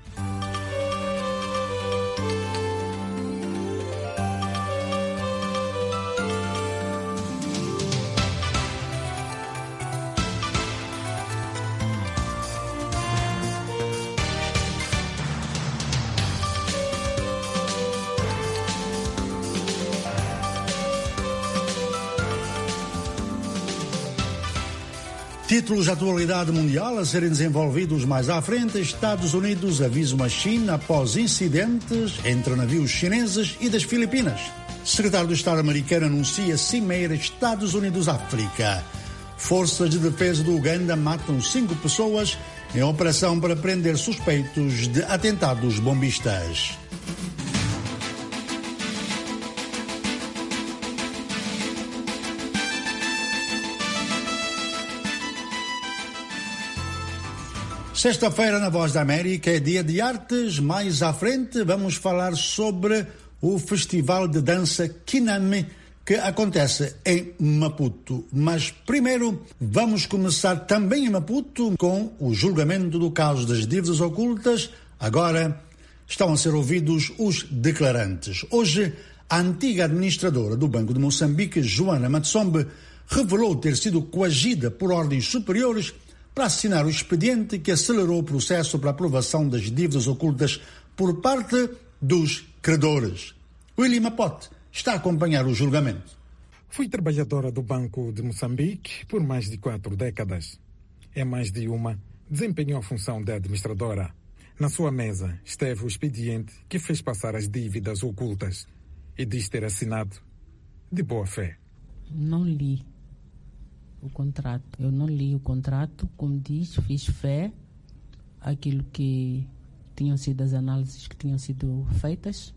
Títulos de atualidade mundial a serem desenvolvidos mais à frente. Estados Unidos avisam a China após incidentes entre navios chineses e das Filipinas. Secretário do Estado americano anuncia cimeira Estados Unidos-África. Forças de defesa do Uganda matam cinco pessoas em operação para prender suspeitos de atentados bombistas. Sexta-feira na Voz da América é dia de artes. Mais à frente vamos falar sobre o Festival de Dança Kiname, que acontece em Maputo. Mas primeiro vamos começar também em Maputo com o julgamento do caso das dívidas ocultas. Agora estão a ser ouvidos os declarantes. Hoje, a antiga administradora do Banco de Moçambique, Joana Matsombe, revelou ter sido coagida por ordens superiores para assinar o expediente que acelerou o processo para aprovação das dívidas ocultas por parte dos credores. William Mapote está a acompanhar o julgamento. Fui trabalhadora do Banco de Moçambique por mais de quatro décadas. Em mais de uma, desempenhou a função de administradora. Na sua mesa esteve o expediente que fez passar as dívidas ocultas e diz ter assinado de boa fé. Não li o contrato. Eu não li o contrato, como diz, fiz fé aquilo que tinham sido as análises que tinham sido feitas.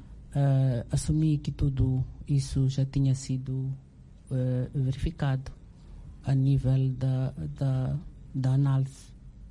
Uh, assumi que tudo isso já tinha sido uh, verificado a nível da, da, da análise.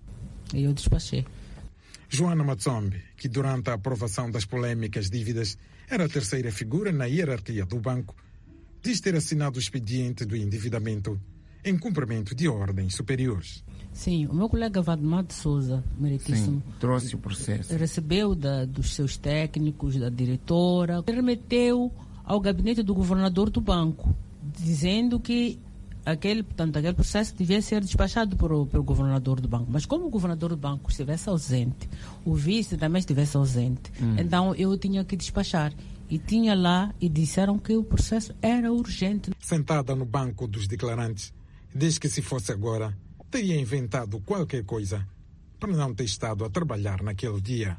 E eu despachei. Joana Matsombe, que durante a aprovação das polêmicas dívidas era a terceira figura na hierarquia do banco, diz ter assinado o expediente do endividamento em cumprimento de ordens superiores. Sim, o meu colega Valdemar de Souza, meritíssimo, Sim, trouxe o processo. Recebeu da, dos seus técnicos, da diretora, remeteu ao gabinete do governador do banco, dizendo que aquele, portanto, aquele processo devia ser despachado pelo, pelo governador do banco. Mas como o governador do banco estivesse ausente, o vice também estivesse ausente, hum. então eu tinha que despachar. E tinha lá e disseram que o processo era urgente. Sentada no banco dos declarantes, diz que se fosse agora, teria inventado qualquer coisa para não ter estado a trabalhar naquele dia.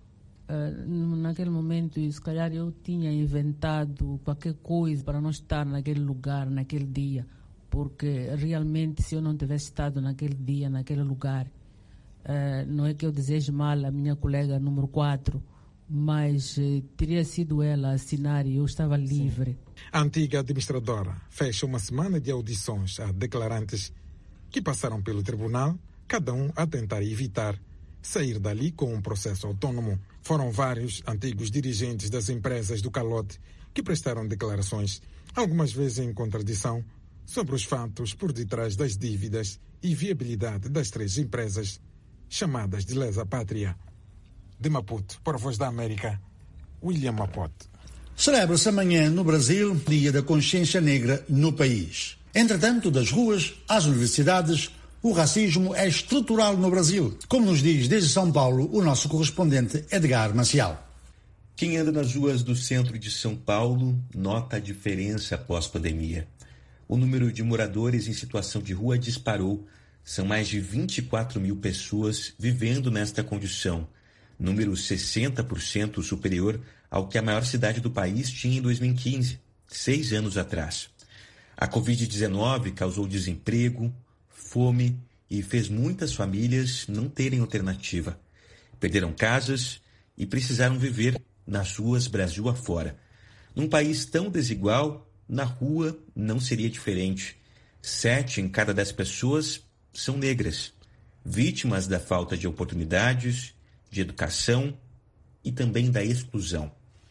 Uh, naquele momento, se calhar eu tinha inventado qualquer coisa para não estar naquele lugar, naquele dia. Porque realmente, se eu não tivesse estado naquele dia, naquele lugar, uh, não é que eu deseje mal a minha colega número quatro, mas eh, teria sido ela a assinar e eu estava livre. Sim. A antiga administradora fecha uma semana de audições a declarantes que passaram pelo tribunal, cada um a tentar evitar sair dali com um processo autônomo. Foram vários antigos dirigentes das empresas do calote que prestaram declarações, algumas vezes em contradição, sobre os fatos por detrás das dívidas e viabilidade das três empresas chamadas de lesa pátria. De Maputo, para a Voz da América, William Mapote. Celebra-se amanhã no Brasil Dia da Consciência Negra no país. Entretanto, das ruas às universidades, o racismo é estrutural no Brasil, como nos diz desde São Paulo o nosso correspondente Edgar Maciel. Quem anda nas ruas do centro de São Paulo nota a diferença após pandemia. O número de moradores em situação de rua disparou. São mais de vinte e quatro mil pessoas vivendo nesta condição, número sessenta por cento superior ao que a maior cidade do país tinha em dois mil e quinze, seis anos atrás. A covid dezenove causou desemprego, fome e fez muitas famílias não terem alternativa. Perderam casas e precisaram viver nas ruas Brasil afora. Num país tão desigual, na rua não seria diferente. Sete em cada dez pessoas são negras, vítimas da falta de oportunidades, de educação e também da exclusão.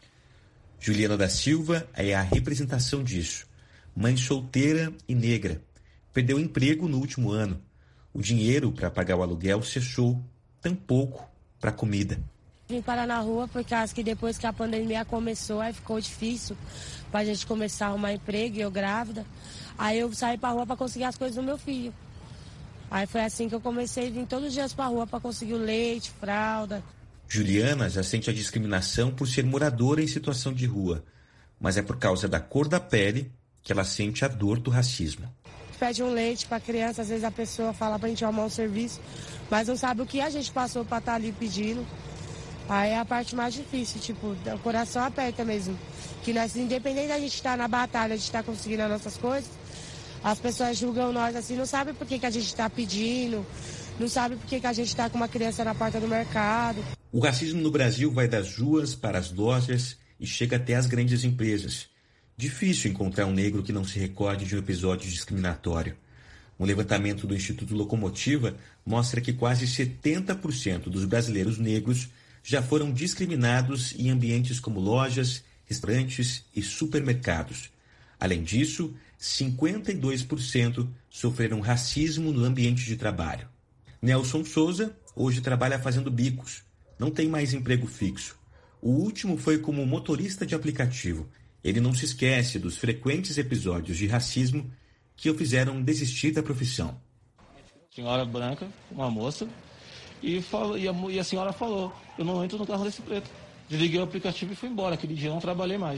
Juliana da Silva é a representação disso. Mãe solteira e negra. Perdeu o emprego no último ano. O dinheiro para pagar o aluguel cessou, tampouco para comida. Vim parar na rua por causa que depois que a pandemia começou, aí ficou difícil para a gente começar a arrumar emprego, e eu grávida. Aí eu saí para a rua para conseguir as coisas do meu filho. Aí foi assim que eu comecei a vir todos os dias para a rua para conseguir o leite, fralda. Juliana já sente a discriminação por ser moradora em situação de rua, mas é por causa da cor da pele que ela sente a dor do racismo. Pede um leite para a criança, às vezes a pessoa fala para a gente arrumar um serviço, mas não sabe o que a gente passou para estar ali pedindo. Aí é a parte mais difícil, tipo, o coração aperta mesmo. Que nós, independente da gente estar na batalha, de estar conseguindo as nossas coisas, as pessoas julgam nós assim, não sabem por que, que a gente está pedindo, não sabem por que, que a gente está com uma criança na porta do mercado. O racismo no Brasil vai das ruas para as lojas e chega até as grandes empresas. Difícil encontrar um negro que não se recorde de um episódio discriminatório. Um levantamento do Instituto Locomotiva mostra que quase setenta por cento dos brasileiros negros já foram discriminados em ambientes como lojas, restaurantes e supermercados. Além disso, cinquenta e dois por cento sofreram racismo no ambiente de trabalho. Nelson Souza hoje trabalha fazendo bicos. Não tem mais emprego fixo. O último foi como motorista de aplicativo. Ele não se esquece dos frequentes episódios de racismo que o fizeram desistir da profissão. Senhora branca, uma moça, e, falou, e, a, e a senhora falou, eu não entro no carro desse preto. Desliguei o aplicativo e fui embora. Aquele dia eu não trabalhei mais.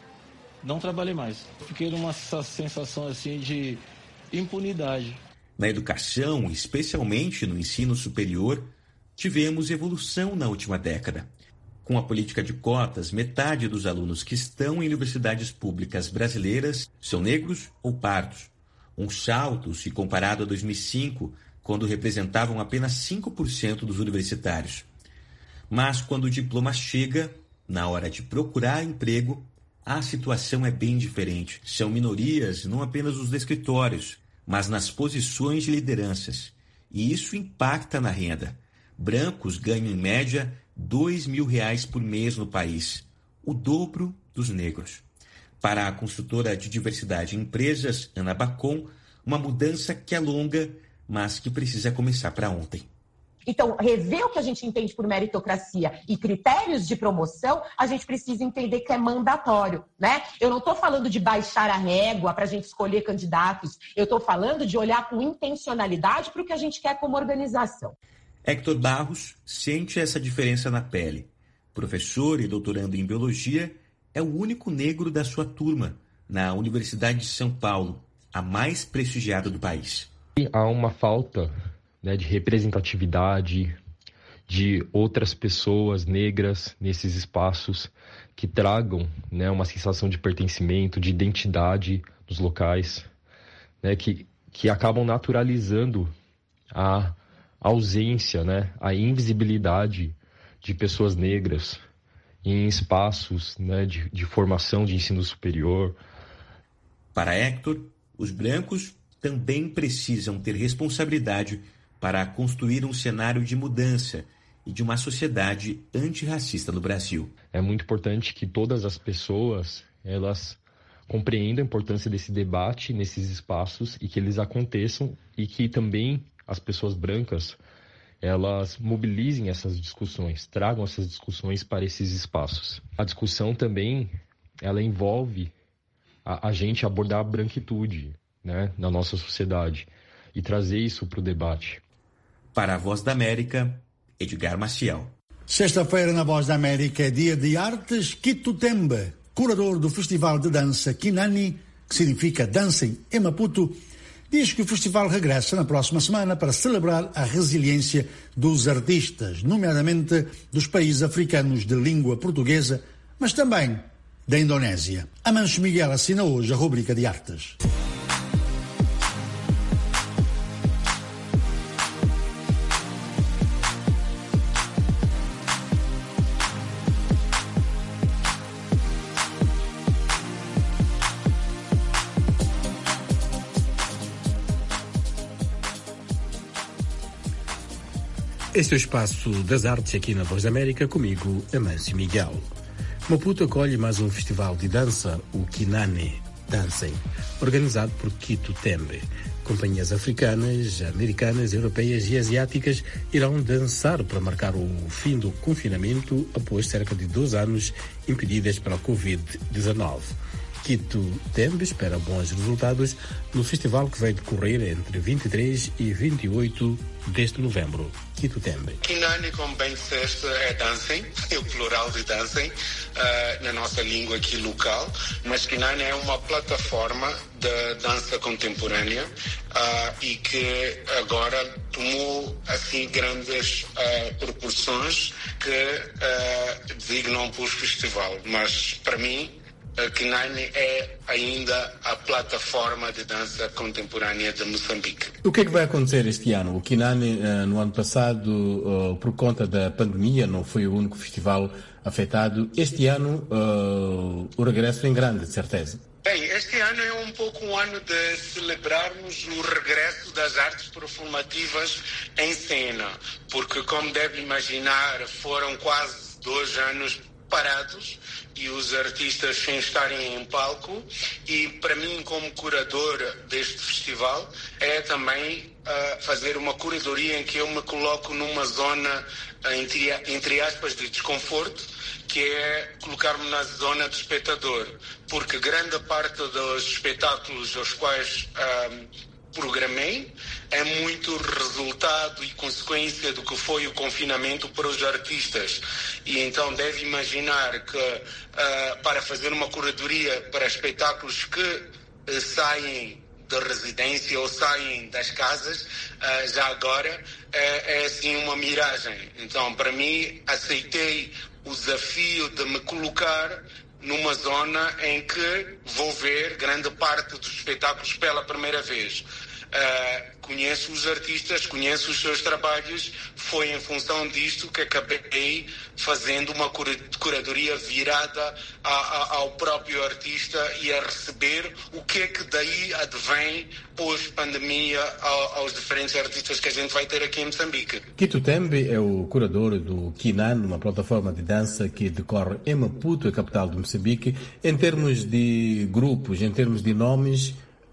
Não trabalhei mais. Fiquei numa sensação assim de impunidade. Na educação, especialmente no ensino superior, tivemos evolução na última década. Com a política de cotas, metade dos alunos que estão em universidades públicas brasileiras são negros ou pardos. Um salto se comparado a dois mil e cinco, quando representavam apenas cinco por cento dos universitários. Mas quando o diploma chega, na hora de procurar emprego, a situação é bem diferente. São minorias não apenas nos escritórios, mas nas posições de lideranças. E isso impacta na renda. Brancos ganham, em média, dois mil reais por mês no país, o dobro dos negros. Para a consultora de diversidade em empresas, Ana Bacon, uma mudança que é longa, mas que precisa começar para ontem. Então, rever o que a gente entende por meritocracia e critérios de promoção, a gente precisa entender que é mandatório, né? Eu não estou falando de baixar a régua para a gente escolher candidatos, eu estou falando de olhar com intencionalidade para o que a gente quer como organização. Héctor Barros sente essa diferença na pele. Professor e doutorando em biologia, é o único negro da sua turma, na Universidade de São Paulo, a mais prestigiada do país. Há uma falta, né, de representatividade de outras pessoas negras nesses espaços que tragam, né, uma sensação de pertencimento, de identidade nos locais, né, que, que acabam naturalizando a ausência, né, a invisibilidade de pessoas negras em espaços, né, de, de formação de ensino superior. Para Héctor, os brancos também precisam ter responsabilidade para construir um cenário de mudança e de uma sociedade antirracista no Brasil. É muito importante que todas as pessoas elas compreendam a importância desse debate nesses espaços e que eles aconteçam e que também as pessoas brancas elas mobilizem essas discussões, tragam essas discussões para esses espaços. A discussão também ela envolve a, a gente abordar a branquitude, né, na nossa sociedade e trazer isso para o debate. Para a Voz da América, Edgar Maciel. Sexta-feira na Voz da América é dia de artes. Kito Tembe, curador do Festival de Dança Kinani, que significa Dancem em Maputo, diz que o festival regressa na próxima semana para celebrar a resiliência dos artistas, nomeadamente dos países africanos de língua portuguesa, mas também da Indonésia. Amancio Miguel assina hoje a rubrica de artes. Este é o Espaço das Artes aqui na Voz da América, comigo, Amancio Miguel. Maputo acolhe mais um festival de dança, o Kinani Dancem, organizado por Kito Tembe. Companhias africanas, americanas, europeias e asiáticas irão dançar para marcar o fim do confinamento após cerca de dois anos impedidas pela covid dezenove. Kito Tembe espera bons resultados no festival que vai decorrer entre vinte e três e vinte e oito de novembro. Kito Tembe. Kinani, como bem disseste, é dancem, é o plural de dancem, uh, na nossa língua aqui local, mas Kinani é uma plataforma de dança contemporânea uh, e que agora tomou assim grandes uh, proporções que uh, designam por festival, mas para mim a Kinani é ainda a plataforma de dança contemporânea de Moçambique. O que é que vai acontecer este ano? O Kinani, no ano passado, por conta da pandemia, não foi o único festival afetado. Este ano, o regresso em grande, de certeza. Bem, este ano é um pouco um ano de celebrarmos o regresso das artes performativas em cena, porque, como deve imaginar, foram quase dois anos parados e os artistas sem estarem em palco, e para mim, como curador deste festival, é também uh, fazer uma curadoria em que eu me coloco numa zona, uh, entre, entre aspas, de desconforto, que é colocar-me na zona de espectador, porque grande parte dos espetáculos aos quais uh, programei é muito resultado e consequência do que foi o confinamento para os artistas. E então deve imaginar que uh, para fazer uma curadoria para espetáculos que uh, saem da residência ou saem das casas, uh, já agora é, é assim uma miragem. Então, para mim, aceitei o desafio de me colocar numa zona em que vou ver grande parte dos espetáculos pela primeira vez. Uh, conheço os artistas, conheço os seus trabalhos, foi em função disto que acabei fazendo uma curadoria virada a, a, ao próprio artista e a receber o que é que daí advém pós-pandemia ao, aos diferentes artistas que a gente vai ter aqui em Moçambique. Kito Tembe é o curador do Kinani, uma plataforma de dança que decorre em Maputo, a capital de Moçambique. Em termos de grupos, em termos de nomes,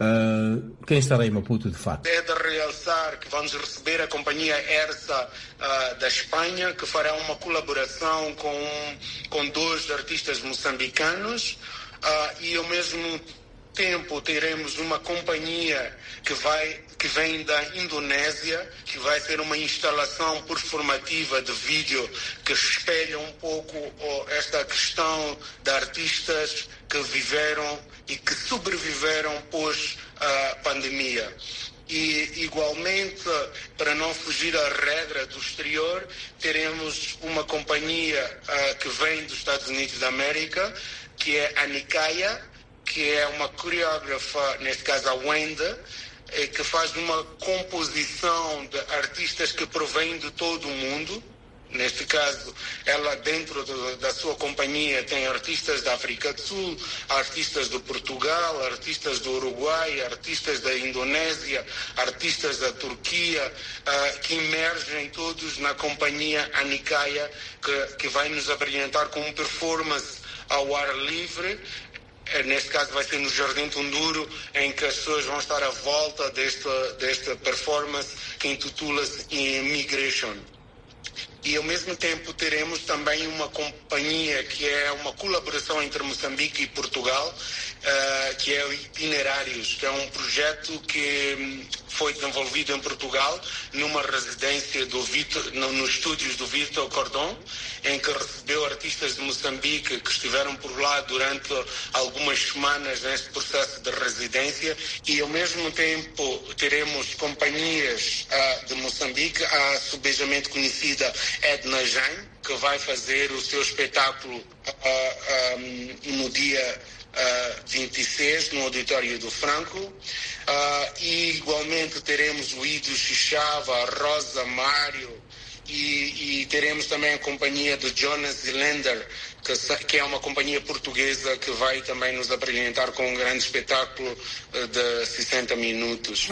Uh, quem estará em Maputo de facto? É de realçar que vamos receber a companhia ERSA uh, da Espanha, que fará uma colaboração com, com dois artistas moçambicanos, uh, e ao mesmo tempo teremos uma companhia que vai que vem da Indonésia, que vai ser uma instalação performativa de vídeo que espelha um pouco oh, esta questão de artistas que viveram e que sobreviveram pós a pandemia. E, igualmente, para não fugir à regra do exterior, teremos uma companhia uh, que vem dos Estados Unidos da América, que é a Nikaya, que é uma coreógrafa, neste caso a Wendy, que faz uma composição de artistas que provêm de todo o mundo. Neste caso, ela dentro do, da sua companhia tem artistas da África do Sul, artistas de Portugal, artistas do Uruguai, artistas da Indonésia, artistas da Turquia, uh, que emergem todos na companhia Anikaya, que, que vai nos abrilhantar com uma performance ao ar livre. Neste caso vai ser no Jardim Tunduro, em que as pessoas vão estar à volta desta, desta performance que intitula-se Immigration. e ao mesmo tempo teremos também uma companhia que é uma colaboração entre Moçambique e Portugal, uh, que é o Itinerários, que é um projeto que foi desenvolvido em Portugal numa residência do Vitor, no, nos estúdios do Vitor Cordon, em que recebeu artistas de Moçambique que estiveram por lá durante algumas semanas neste processo de residência, e ao mesmo tempo teremos companhias uh, de Moçambique, a subejamente conhecida Edna Jain, que vai fazer o seu espetáculo uh, um, no dia uh, vinte e seis no Auditório do Franco, uh, e igualmente teremos o Ido Xixava, a Rosa Mário, e, e teremos também a companhia do Jonas Zelander, que, que é uma companhia portuguesa que vai também nos apresentar com um grande espetáculo uh, de sessenta minutos.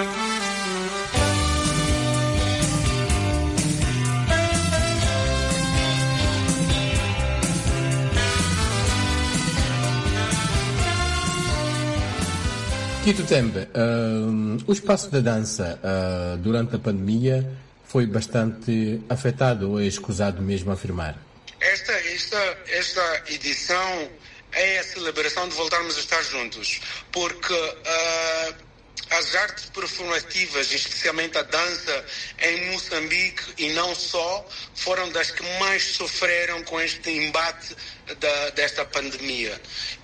Kito Tembe, uh, o espaço da dança uh, durante a pandemia foi bastante afetado, ou é escusado mesmo afirmar? Esta, esta, esta edição é a celebração de voltarmos a estar juntos, porque uh, as artes performativas, especialmente a dança em Moçambique e não só, foram das que mais sofreram com este embate da, desta pandemia.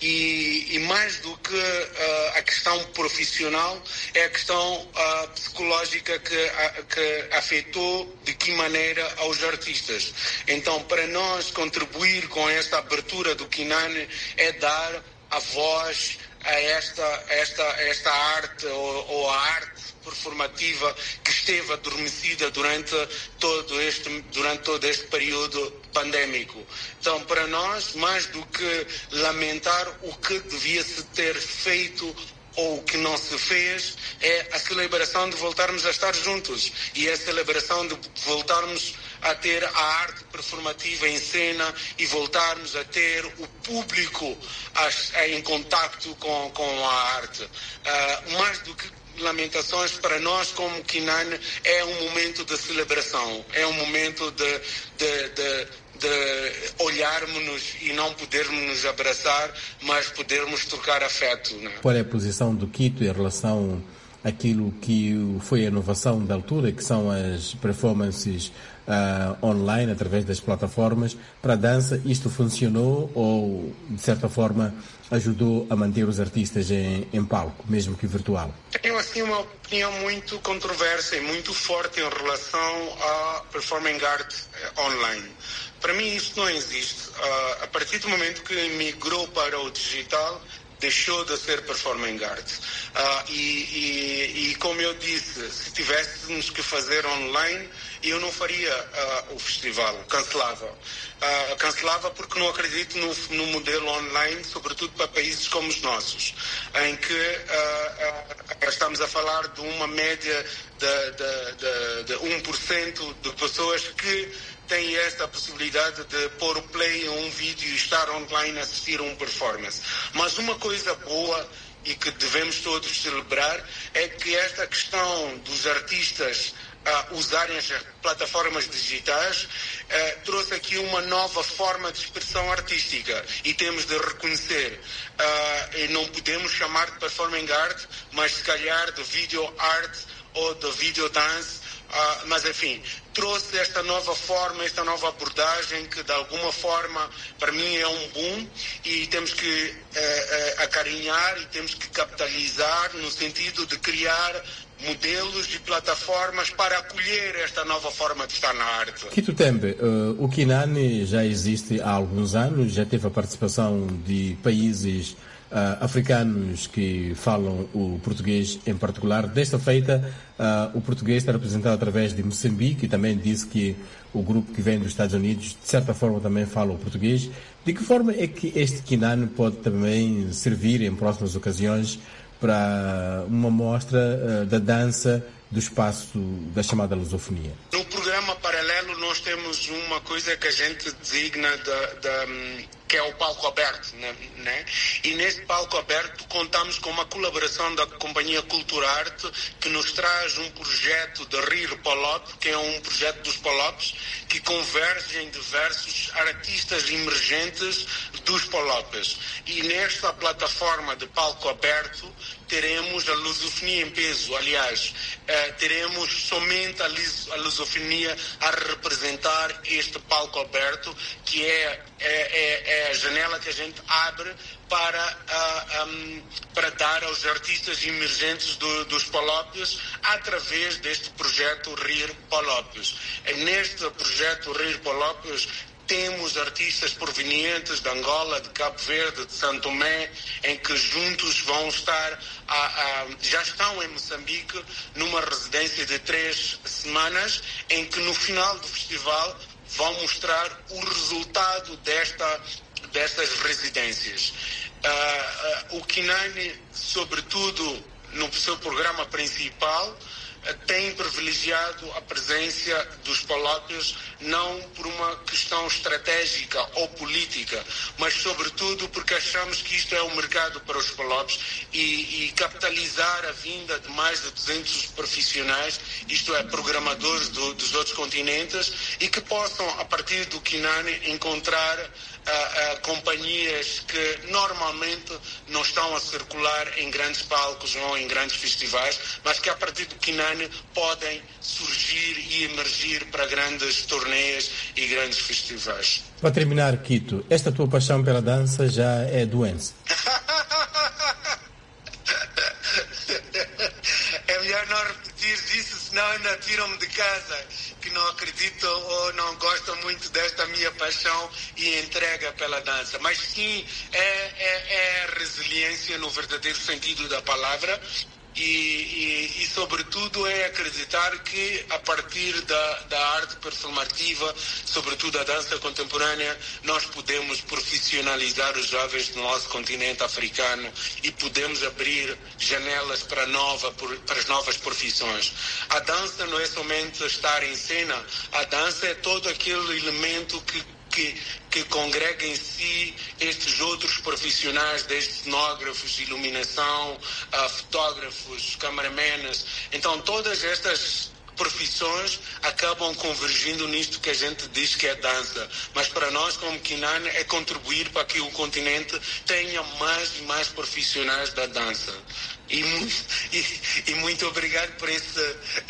E, e mais do que uh, a questão profissional, é a questão uh, psicológica que, a, que afetou de que maneira aos artistas. Então, para nós contribuir com esta abertura do Kinane é dar a voz a esta, esta, esta arte ou, ou a arte performativa que esteve adormecida durante todo este, durante todo este período pandémico. Então, para nós, mais do que lamentar o que devia-se ter feito ou o que não se fez, é a celebração de voltarmos a estar juntos e a celebração de voltarmos a ter a arte performativa em cena e voltarmos a ter o público a, a, em contacto com, com a arte. Uh, mais do que lamentações, para nós como Kinane é um momento de celebração, é um momento de, de, de, de olharmos-nos e não podermos nos abraçar, mas podermos trocar afeto. Né? Qual é a posição do Kito em relação àquilo que foi a inovação da altura, que são as performances Uh, online, através das plataformas para a dança? Isto funcionou ou, de certa forma, ajudou a manter os artistas em, em palco, mesmo que virtual? Tenho assim uma opinião muito controversa e muito forte em relação à performing art online. Para mim isso não existe. Uh, a partir do momento que migrou para o digital, deixou de ser performing art. Uh, e, e, e como eu disse, se tivéssemos que fazer online, eu não faria uh, o festival, cancelava. Uh, cancelava porque não acredito no, no modelo online, sobretudo para países como os nossos, em que uh, uh, estamos a falar de uma média de, de, de, de um por cento de pessoas que tem esta possibilidade de pôr o play em um vídeo e estar online a assistir a uma performance. Mas uma coisa boa e que devemos todos celebrar é que esta questão dos artistas uh, usarem as plataformas digitais uh, trouxe aqui uma nova forma de expressão artística e temos de reconhecer. Uh, e não podemos chamar de performing art, mas se calhar de video art ou de video dance. Uh, mas enfim, trouxe esta nova forma, esta nova abordagem que de alguma forma para mim é um boom e temos que uh, uh, acarinhar e temos que capitalizar no sentido de criar modelos e plataformas para acolher esta nova forma de estar na arte. Kito Tembe, uh, o Kinane já existe há alguns anos, já teve a participação de países Uh, africanos que falam o português em particular. Desta feita, uh, o português está representado através de Moçambique e também disse que o grupo que vem dos Estados Unidos, de certa forma, também fala o português. De que forma é que este Kinane pode também servir em próximas ocasiões para uma mostra uh, da dança do espaço da chamada lusofonia? No programa paralelo nós temos uma coisa que a gente designa da, da que é o palco aberto, né? E nesse palco aberto contamos com uma colaboração da Companhia Culturarte, que nos traz um projeto de Rir Palop, que é um projeto dos Palopes, que converge em diversos artistas emergentes dos Palopes. E nesta plataforma de palco aberto teremos a lusofonia em peso, aliás, eh, teremos somente a, lis- a lusofonia a representar este palco aberto, que é, é, é, é a janela que a gente abre para, uh, um, para dar aos artistas emergentes do, dos Palopes através deste projeto Rir Palopes. É neste projeto Rir Palopes temos artistas provenientes de Angola, de Cabo Verde, de São Tomé, em que juntos vão estar, a, a, já estão em Moçambique, numa residência de três semanas, em que no final do festival vão mostrar o resultado desta, destas residências. Uh, uh, o Kinani, sobretudo no seu programa principal, tem privilegiado a presença dos Palopes não por uma questão estratégica ou política, mas sobretudo porque achamos que isto é um mercado para os Palopes e, e capitalizar a vinda de mais de duzentos profissionais, isto é, programadores do, dos outros continentes, e que possam, a partir do Kinani, encontrar Uh, uh, companhias que normalmente não estão a circular em grandes palcos ou em grandes festivais, mas que a partir do Kinani podem surgir e emergir para grandes turnês e grandes festivais. Para terminar, Quito, esta tua paixão pela dança já é doença? É melhor não repetir isso, senão ainda tiram-me de casa, que não acreditam ou não gostam muito desta minha paixão e entrega pela dança. Mas sim, é, é, é resiliência no verdadeiro sentido da palavra. E, e, e, sobretudo, é acreditar que, a partir da, da arte performativa, sobretudo a dança contemporânea, nós podemos profissionalizar os jovens do nosso continente africano e podemos abrir janelas para, nova, para as novas profissões. A dança não é somente estar em cena, a dança é todo aquele elemento que Que, que congrega em si estes outros profissionais, desde cenógrafos, iluminação, uh, fotógrafos, cameramenas. Então, todas estas profissões acabam convergindo nisto que a gente diz que é dança. Mas para nós, como Kinani, é contribuir para que o continente tenha mais e mais profissionais da dança. E, e, e muito obrigado por esse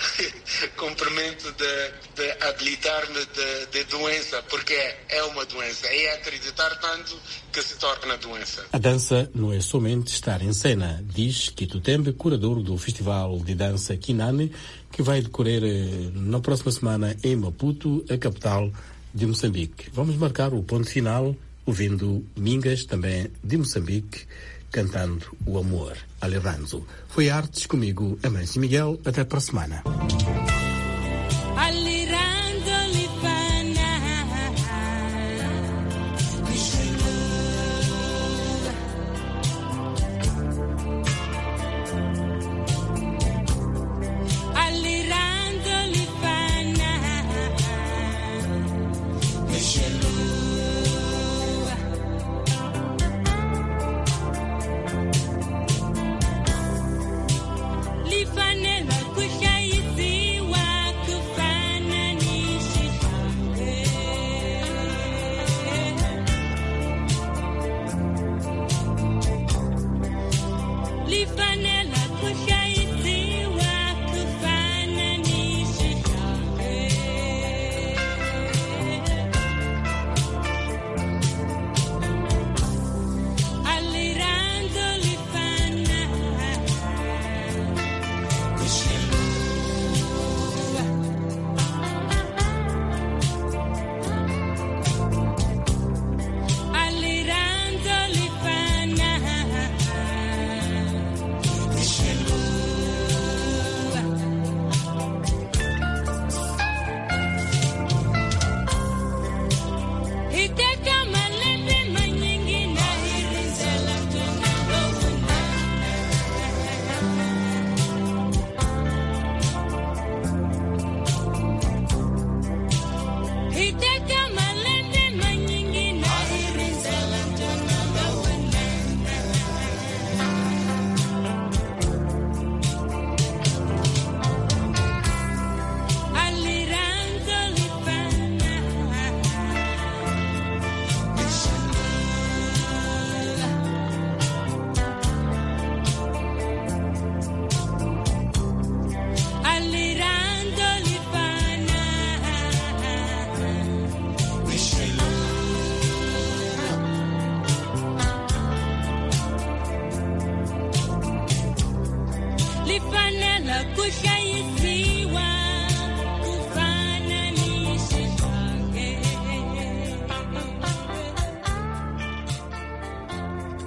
cumprimento de, de habilitar-me de, de doença, porque é, é uma doença. É acreditar tanto que se torna doença. A dança não é somente estar em cena, diz Quito Tembe, curador do Festival de Dança Kinani, que vai decorrer na próxima semana em Maputo, a capital de Moçambique. Vamos marcar o ponto final ouvindo Mingas, também de Moçambique, cantando o amor. Alevanzo. Foi Artes, comigo, Amâncio Miguel. Até para a semana. Lifanela kushayiziwa kufana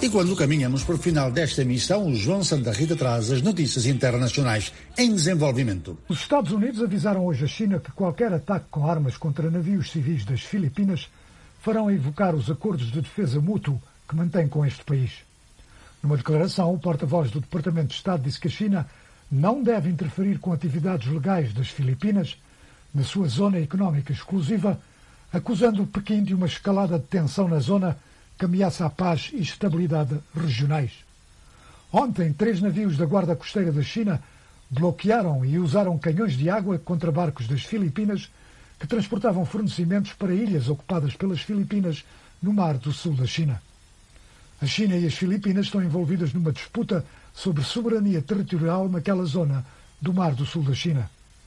E quando caminhamos para o final desta emissão, o João Santa Rita traz as notícias internacionais em desenvolvimento. Os Estados Unidos avisaram hoje a China que qualquer ataque com armas contra navios civis das Filipinas farão invocar os acordos de defesa mútuo que mantém com este país. Numa declaração, o porta-voz do Departamento de Estado disse que a China não deve interferir com atividades legais das Filipinas na sua zona económica exclusiva, acusando Pequim de uma escalada de tensão na zona que ameaça a paz e estabilidade regionais. Ontem, três navios da Guarda Costeira da China bloquearam e usaram canhões de água contra barcos das Filipinas que transportavam fornecimentos para ilhas ocupadas pelas Filipinas no mar do sul da China. A China e as Filipinas estão envolvidas numa disputa sobre soberania territorial naquela zona do mar do sul da China.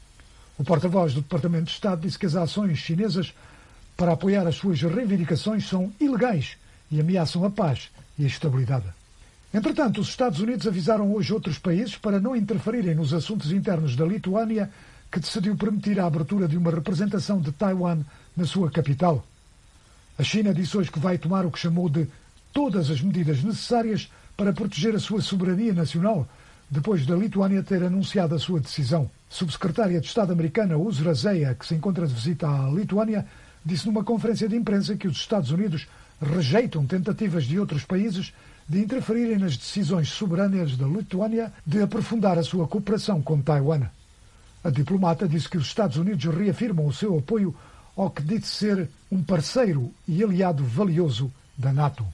O porta-voz do Departamento de Estado disse que as ações chinesas para apoiar as suas reivindicações são ilegais e ameaçam a paz e a estabilidade. Entretanto, os Estados Unidos avisaram hoje outros países para não interferirem nos assuntos internos da Lituânia, que decidiu permitir a abertura de uma representação de Taiwan na sua capital. A China disse hoje que vai tomar o que chamou de todas as medidas necessárias para proteger a sua soberania nacional, depois da Lituânia ter anunciado a sua decisão. Subsecretária de Estado americana Uzra Zeya, que se encontra de visita à Lituânia, disse numa conferência de imprensa que os Estados Unidos rejeitam tentativas de outros países de interferirem nas decisões soberanas da Lituânia de aprofundar a sua cooperação com Taiwan. A diplomata disse que os Estados Unidos reafirmam o seu apoio ao que disse ser um parceiro e aliado valioso da NATO.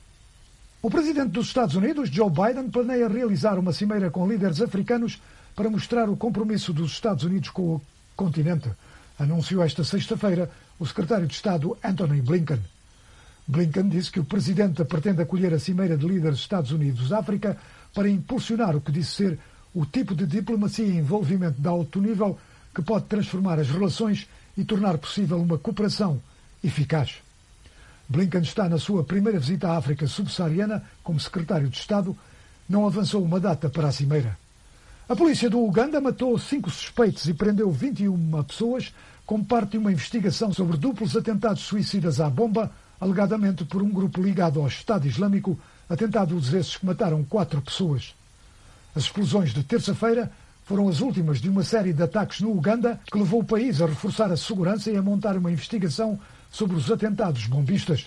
O presidente dos Estados Unidos, Joe Biden, planeia realizar uma cimeira com líderes africanos para mostrar o compromisso dos Estados Unidos com o continente, anunciou esta sexta-feira o secretário de Estado Antony Blinken. Blinken disse que o presidente pretende acolher a cimeira de líderes dos Estados Unidos-África para impulsionar o que disse ser o tipo de diplomacia e envolvimento de alto nível que pode transformar as relações e tornar possível uma cooperação eficaz. Blinken está na sua primeira visita à África subsaariana como secretário de Estado. Não avançou uma data para a cimeira. A polícia do Uganda matou cinco suspeitos e prendeu vinte e uma pessoas como parte de uma investigação sobre duplos atentados suicidas à bomba, alegadamente por um grupo ligado ao Estado Islâmico, atentados esses que mataram quatro pessoas. As explosões de terça-feira foram as últimas de uma série de ataques no Uganda que levou o país a reforçar a segurança e a montar uma investigação sobre os atentados bombistas.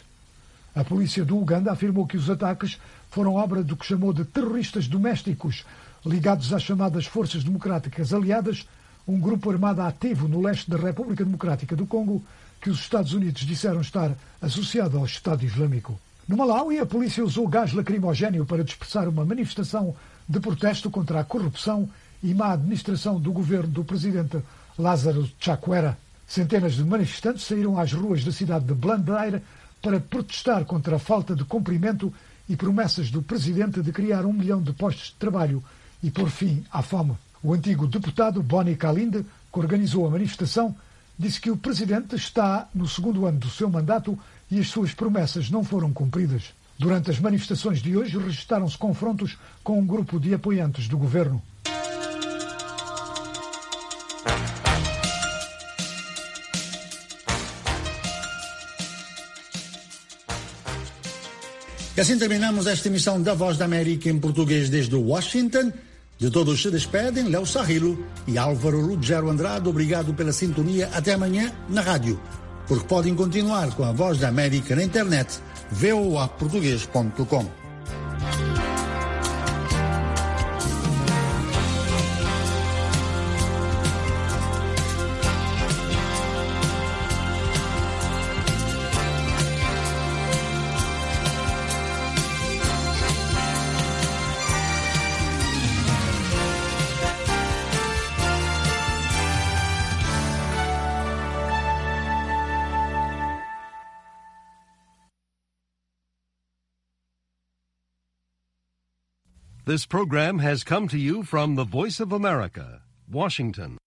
A polícia do Uganda afirmou que os ataques foram obra do que chamou de terroristas domésticos, ligados às chamadas Forças Democráticas Aliadas, um grupo armado ativo no leste da República Democrática do Congo, que os Estados Unidos disseram estar associado ao Estado Islâmico. No Malawi, a polícia usou gás lacrimogéneo para dispersar uma manifestação de protesto contra a corrupção e má administração do governo do presidente Lázaro Chakwera. Centenas de manifestantes saíram às ruas da cidade de Blantyre para protestar contra a falta de cumprimento e promessas do presidente de criar um milhão de postos de trabalho e pôr fim à fome. O antigo deputado Boni Kalinde, que organizou a manifestação, disse que o presidente está no segundo ano do seu mandato e as suas promessas não foram cumpridas. Durante as manifestações de hoje, registaram-se confrontos com um grupo de apoiantes do governo. E assim terminamos esta emissão da Voz da América em português desde Washington. De todos se despedem Léo Sarrilo e Álvaro Ruggiero Andrade. Obrigado pela sintonia. Até amanhã na rádio, porque podem continuar com a Voz da América na internet, v o a português ponto com. This program has come to you from the Voice of America, Washington.